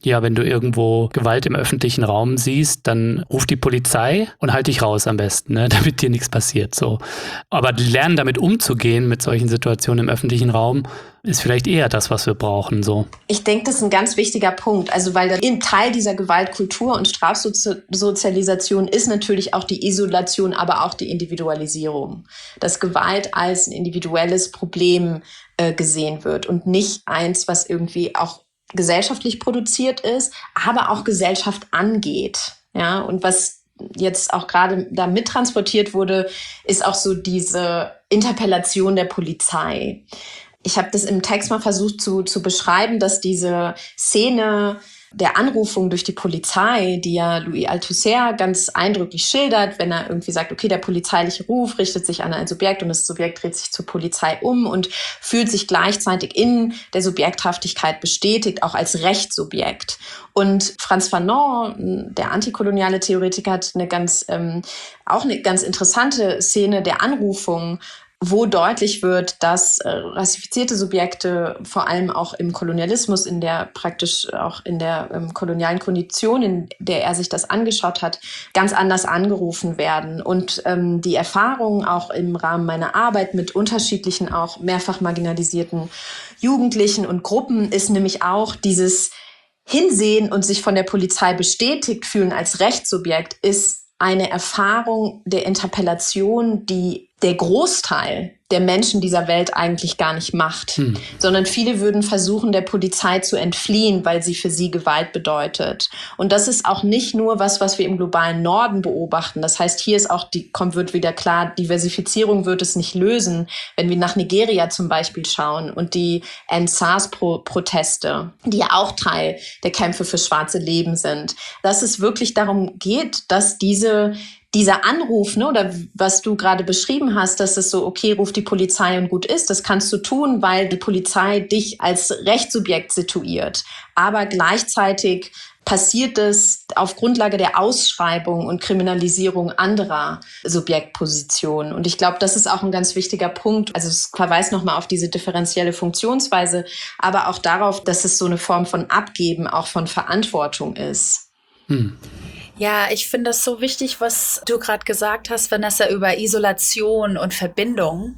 ja, wenn du irgendwo Gewalt im öffentlichen Raum siehst, dann ruf die Polizei und halt dich raus am besten, ne, damit dir nichts passiert. So. Aber lernen, damit umzugehen, mit solchen Situationen im öffentlichen Raum, ist vielleicht eher das, was wir brauchen. So. Ich denke, das ist ein ganz wichtiger Punkt. Also weil ein Teil dieser Gewaltkultur und Strafsozialisation ist natürlich auch die Isolation, aber auch die Individualisierung. Dass Gewalt als ein individuelles Problem äh, gesehen wird und nicht eins, was irgendwie auch gesellschaftlich produziert ist, aber auch Gesellschaft angeht. Ja, und was jetzt auch gerade da mittransportiert wurde, ist auch so diese Interpellation der Polizei. Ich habe das im Text mal versucht zu, zu beschreiben, dass diese Szene der Anrufung durch die Polizei, die ja Louis Althusser ganz eindrücklich schildert, wenn er irgendwie sagt, okay, der polizeiliche Ruf richtet sich an ein Subjekt und das Subjekt dreht sich zur Polizei um und fühlt sich gleichzeitig in der Subjekthaftigkeit bestätigt, auch als Rechtssubjekt. Und Frantz Fanon, der antikoloniale Theoretiker, hat eine ganz, ähm, auch eine ganz interessante Szene der Anrufung, wo deutlich wird, dass äh, rassifizierte Subjekte vor allem auch im Kolonialismus, in der praktisch auch in der ähm, kolonialen Kondition, in der er sich das angeschaut hat, ganz anders angerufen werden. Und ähm, die Erfahrung auch im Rahmen meiner Arbeit mit unterschiedlichen, auch mehrfach marginalisierten Jugendlichen und Gruppen ist nämlich auch dieses Hinsehen und sich von der Polizei bestätigt fühlen als Rechtssubjekt ist eine Erfahrung der Interpellation, die der Großteil der Menschen dieser Welt eigentlich gar nicht macht, hm. sondern viele würden versuchen, der Polizei zu entfliehen, weil sie für sie Gewalt bedeutet. Und das ist auch nicht nur was, was wir im globalen Norden beobachten. Das heißt, hier ist auch, die kommt, wird wieder klar, Diversifizierung wird es nicht lösen, wenn wir nach Nigeria zum Beispiel schauen und die End SARS-Proteste, die ja auch Teil der Kämpfe für schwarze Leben sind, dass es wirklich darum geht, dass diese Dieser Anruf, ne, oder was du gerade beschrieben hast, dass es so, okay, ruf die Polizei und gut ist, das kannst du tun, weil die Polizei dich als Rechtssubjekt situiert. Aber gleichzeitig passiert es auf Grundlage der Ausschreibung und Kriminalisierung anderer Subjektpositionen. Und ich glaube, das ist auch ein ganz wichtiger Punkt. Also es verweist nochmal auf diese differenzielle Funktionsweise, aber auch darauf, dass es so eine Form von Abgeben, auch von Verantwortung ist. Hm. Ja, ich finde das so wichtig, was du gerade gesagt hast, Vanessa, über Isolation und Verbindung.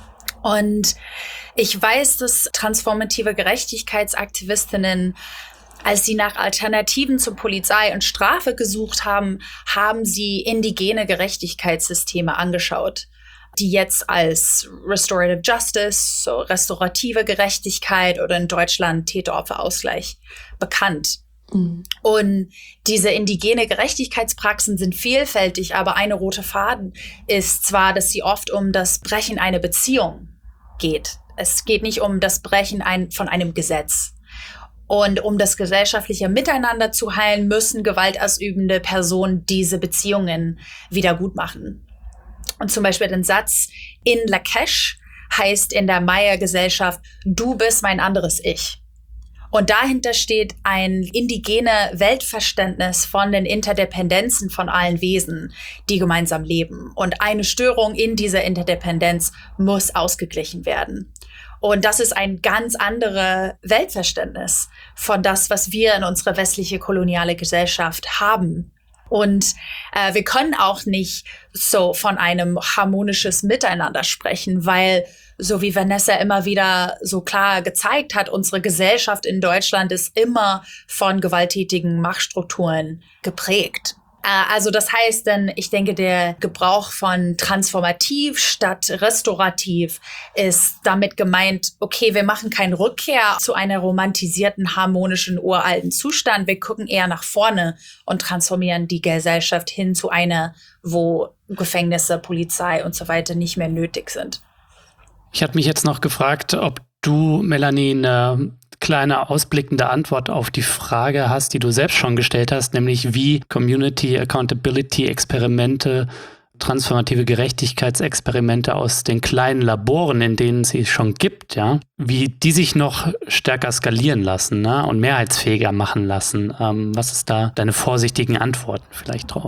Und ich weiß, dass transformative Gerechtigkeitsaktivistinnen, als sie nach Alternativen zu Polizei und Strafe gesucht haben, haben sie indigene Gerechtigkeitssysteme angeschaut, die jetzt als Restorative Justice, so restaurative Gerechtigkeit oder in Deutschland Täter-Opfer-Ausgleich bekannt. Mhm. Und diese indigene Gerechtigkeitspraxen sind vielfältig, aber eine rote Faden ist zwar, dass sie oft um das Brechen einer Beziehung geht. Es geht nicht um das Brechen ein, von einem Gesetz. Und um das gesellschaftliche Miteinander zu heilen, müssen gewaltausübende Personen diese Beziehungen wieder gut machen. Und zum Beispiel den Satz in Lakesh heißt in der Maya-Gesellschaft, du bist mein anderes Ich. Und dahinter steht ein indigene Weltverständnis von den Interdependenzen von allen Wesen, die gemeinsam leben. Und eine Störung in dieser Interdependenz muss ausgeglichen werden. Und das ist ein ganz anderes Weltverständnis von das, was wir in unserer westliche koloniale Gesellschaft haben. Und äh, wir können auch nicht so von einem harmonisches Miteinander sprechen, weil, so wie Vanessa immer wieder so klar gezeigt hat, unsere Gesellschaft in Deutschland ist immer von gewalttätigen Machtstrukturen geprägt. Äh, also das heißt dann, ich denke, der Gebrauch von transformativ statt restaurativ ist damit gemeint, okay, wir machen keine Rückkehr zu einer romantisierten, harmonischen, uralten Zustand. Wir gucken eher nach vorne und transformieren die Gesellschaft hin zu einer, wo Gefängnisse, Polizei und so weiter nicht mehr nötig sind. Ich hatte mich jetzt noch gefragt, ob du, Melanie, eine kleine ausblickende Antwort auf die Frage hast, die du selbst schon gestellt hast, nämlich wie Community Accountability Experimente, transformative Gerechtigkeitsexperimente aus den kleinen Laboren, in denen es sie schon gibt, ja, wie die sich noch stärker skalieren lassen, ne, und mehrheitsfähiger machen lassen. Ähm, was ist da deine vorsichtigen Antworten vielleicht drauf?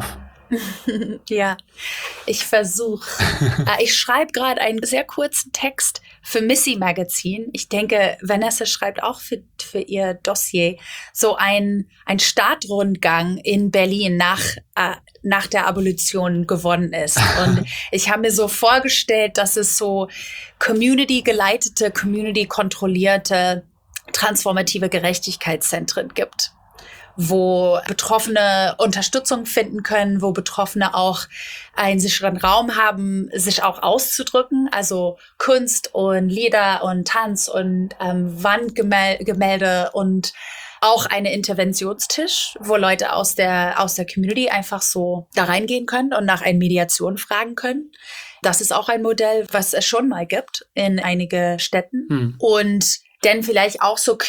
Ja, ich versuche. Ich schreibe gerade einen sehr kurzen Text für Missy Magazine. Ich denke, Vanessa schreibt auch für, für ihr Dossier so ein, ein Startrundgang in Berlin nach, äh, nach der Abolition gewonnen ist. Und ich habe mir so vorgestellt, dass es so community-geleitete, community-kontrollierte, transformative Gerechtigkeitszentren gibt, wo Betroffene Unterstützung finden können, wo Betroffene auch einen sicheren Raum haben, sich auch auszudrücken. Also Kunst und Lieder und Tanz und ähm, Wandgemälde und auch eine Interventionstisch, wo Leute aus der, aus der Community einfach so da reingehen können und nach einer Mediation fragen können. Das ist auch ein Modell, was es schon mal gibt in einige Städten. Hm. Und denn vielleicht auch so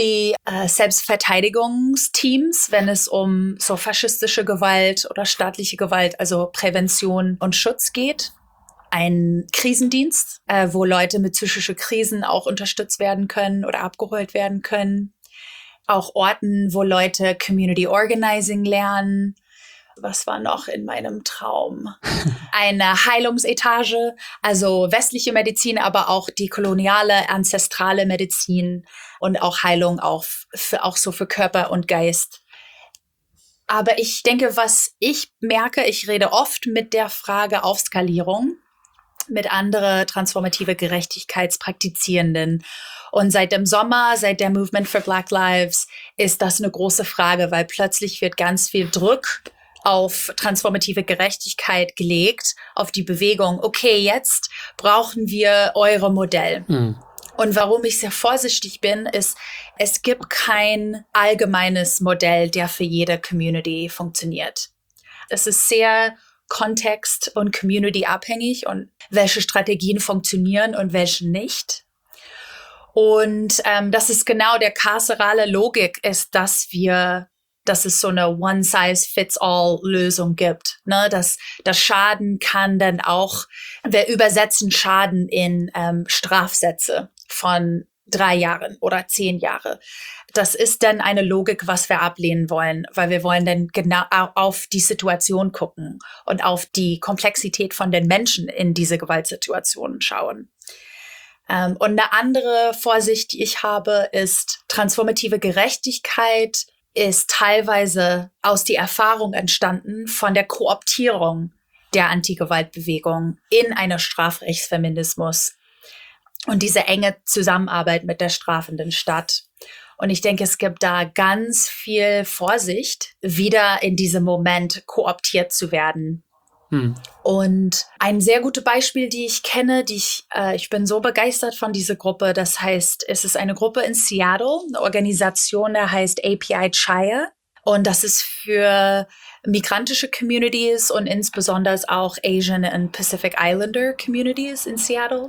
Community-Selbstverteidigungsteams, äh, wenn es um so faschistische Gewalt oder staatliche Gewalt, also Prävention und Schutz geht. Ein Krisendienst, äh, wo Leute mit psychischen Krisen auch unterstützt werden können oder abgeholt werden können. Auch Orten, wo Leute Community Organizing lernen. Was war noch in meinem Traum? Eine Heilungsetage, also westliche Medizin, aber auch die koloniale, ancestrale Medizin und auch Heilung auch, für, auch so für Körper und Geist. Aber ich denke, was ich merke, ich rede oft mit der Frage Aufskalierung mit anderen transformative Gerechtigkeitspraktizierenden. Und seit dem Sommer, seit der Movement for Black Lives, ist das eine große Frage, weil plötzlich wird ganz viel Druck auf transformative Gerechtigkeit gelegt, auf die Bewegung. Okay, jetzt brauchen wir eure Modell. Mhm. Und warum ich sehr vorsichtig bin, ist, es gibt kein allgemeines Modell, der für jede Community funktioniert. Es ist sehr kontext- und community-abhängig und welche Strategien funktionieren und welche nicht. Und ähm, das ist genau der karcerale Logik, ist, dass wir dass es so eine One-Size-Fits-All-Lösung gibt. Ne? Dass das Schaden kann dann auch, wir übersetzen Schaden in ähm, Strafsätze von drei Jahren oder zehn Jahre. Das ist dann eine Logik, was wir ablehnen wollen, weil wir wollen dann genau auf die Situation gucken und auf die Komplexität von den Menschen in diese Gewaltsituationen schauen. Ähm, und eine andere Vorsicht, die ich habe, ist transformative Gerechtigkeit ist teilweise aus der Erfahrung entstanden von der Kooptierung der Antigewaltbewegung in einer Strafrechtsfeminismus und diese enge Zusammenarbeit mit der strafenden Stadt. Und ich denke, es gibt da ganz viel Vorsicht, wieder in diesem Moment kooptiert zu werden. Hm. Und ein sehr gutes Beispiel, die ich kenne, die ich, äh, ich bin so begeistert von dieser Gruppe. Das heißt, es ist eine Gruppe in Seattle, eine Organisation, die heißt A P I Chaya. Und das ist für migrantische Communities und insbesondere auch Asian und Pacific Islander Communities in Seattle.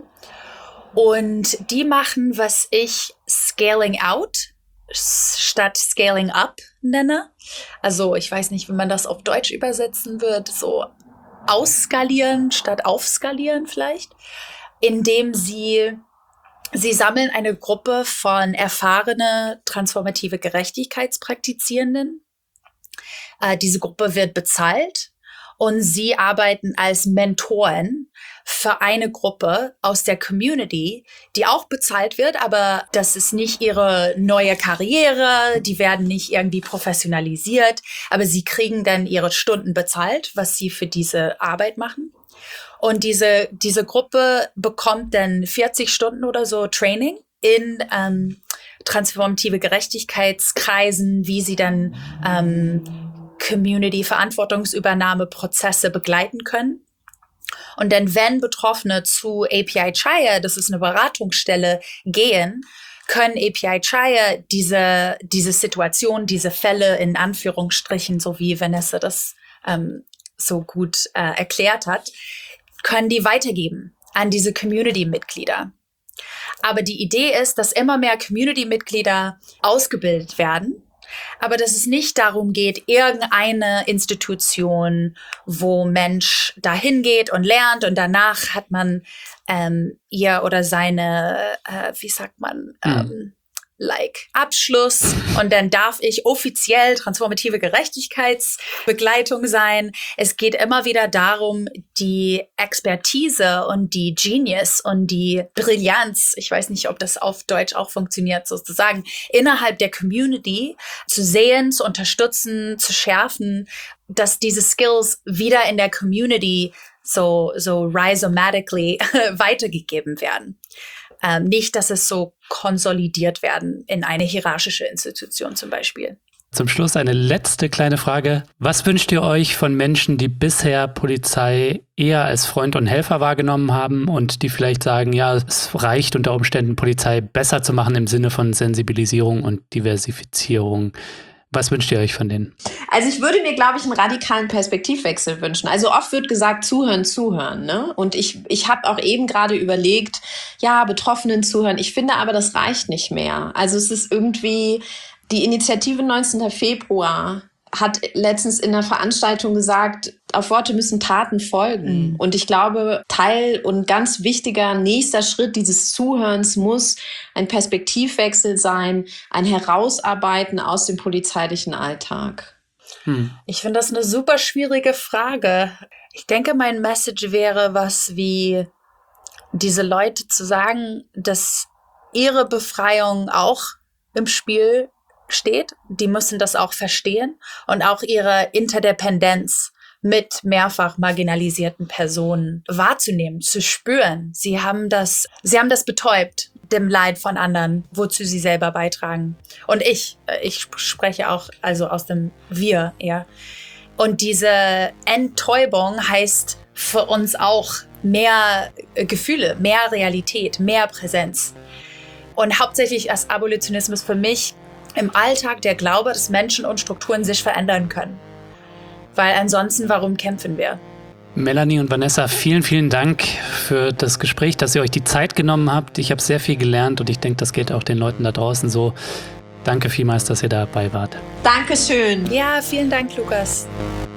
Und die machen, was ich Scaling Out statt Scaling Up nenne. Also ich weiß nicht, wie man das auf Deutsch übersetzen wird, so ausskalieren statt aufskalieren vielleicht, indem sie, sie sammeln eine Gruppe von erfahrene transformative Gerechtigkeitspraktizierenden. Äh, diese Gruppe wird bezahlt und sie arbeiten als Mentoren für eine Gruppe aus der Community, die auch bezahlt wird, aber das ist nicht ihre neue Karriere, die werden nicht irgendwie professionalisiert, aber sie kriegen dann ihre Stunden bezahlt, was sie für diese Arbeit machen. Und diese, diese Gruppe bekommt dann vierzig Stunden oder so Training in ähm, transformative Gerechtigkeitskreisen, wie sie dann ähm, Community-Verantwortungsübernahmeprozesse begleiten können. Und dann, wenn Betroffene zu A P I Chaya, das ist eine Beratungsstelle, gehen, können A P I Chaya diese, diese Situation, diese Fälle in Anführungsstrichen, so wie Vanessa das ähm, so gut äh, erklärt hat, können die weitergeben an diese Community-Mitglieder. Aber die Idee ist, dass immer mehr Community-Mitglieder ausgebildet werden, aber dass es nicht darum geht, irgendeine Institution, wo Mensch dahin geht und lernt und danach hat man ähm, ihr oder seine, äh, wie sagt man, ähm, like Abschluss und dann darf ich offiziell transformative Gerechtigkeitsbegleitung sein. Es geht immer wieder darum, die Expertise und die Genius und die Brillanz, ich weiß nicht, ob das auf Deutsch auch funktioniert, sozusagen, innerhalb der Community zu sehen, zu unterstützen, zu schärfen, dass diese Skills wieder in der Community so, so rhizomatically weitergegeben werden. Ähm, nicht, dass es so konsolidiert werden in eine hierarchische Institution zum Beispiel. Zum Schluss eine letzte kleine Frage. Was wünscht ihr euch von Menschen, die bisher Polizei eher als Freund und Helfer wahrgenommen haben und die vielleicht sagen, ja, es reicht unter Umständen, Polizei besser zu machen im Sinne von Sensibilisierung und Diversifizierung? Was wünscht ihr euch von denen? Also ich würde mir, glaube ich, einen radikalen Perspektivwechsel wünschen. Also oft wird gesagt, zuhören, zuhören. Ne? Und ich, ich habe auch eben gerade überlegt, ja, Betroffenen zuhören. Ich finde aber, das reicht nicht mehr. Also es ist irgendwie, die Initiative neunzehnten Februar hat letztens in einer Veranstaltung gesagt, auf Worte müssen Taten folgen. Mhm. Und ich glaube, Teil und ganz wichtiger nächster Schritt dieses Zuhörens muss ein Perspektivwechsel sein, ein Herausarbeiten aus dem polizeilichen Alltag. Mhm. Ich finde das eine super schwierige Frage. Ich denke, mein Message wäre was wie, diese Leute zu sagen, dass ihre Befreiung auch im Spiel steht. Die müssen das auch verstehen und auch ihre Interdependenz mit mehrfach marginalisierten Personen wahrzunehmen, zu spüren. Sie haben das, sie haben das betäubt, dem Leid von anderen, wozu sie selber beitragen. Und ich, ich spreche auch also aus dem Wir eher. Und diese Enttäubung heißt für uns auch mehr Gefühle, mehr Realität, mehr Präsenz. Und hauptsächlich als Abolitionismus für mich im Alltag der Glaube, dass Menschen und Strukturen sich verändern können. Weil ansonsten, warum kämpfen wir? Melanie und Vanessa, vielen, vielen Dank für das Gespräch, dass ihr euch die Zeit genommen habt. Ich habe sehr viel gelernt und ich denke, das geht auch den Leuten da draußen so. Danke vielmals, dass ihr dabei wart. Dankeschön. Ja, vielen Dank, Lukas.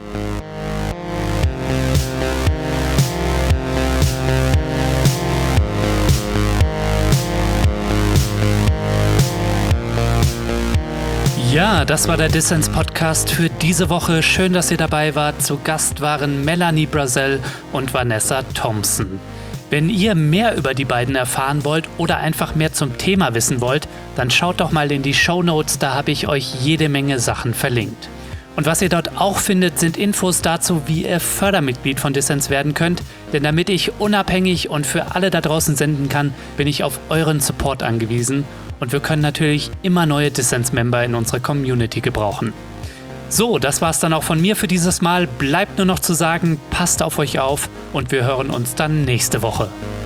Ja, das war der Dissens-Podcast für diese Woche. Schön, dass ihr dabei wart. Zu Gast waren Melanie Brazel und Vanessa Thompson. Wenn ihr mehr über die beiden erfahren wollt oder einfach mehr zum Thema wissen wollt, dann schaut doch mal in die Shownotes, da habe ich euch jede Menge Sachen verlinkt. Und was ihr dort auch findet, sind Infos dazu, wie ihr Fördermitglied von Dissens werden könnt. Denn damit ich unabhängig und für alle da draußen senden kann, bin ich auf euren Support angewiesen. Und wir können natürlich immer neue Dissens-Member in unserer Community gebrauchen. So, das war's dann auch von mir für dieses Mal. Bleibt nur noch zu sagen, passt auf euch auf und wir hören uns dann nächste Woche.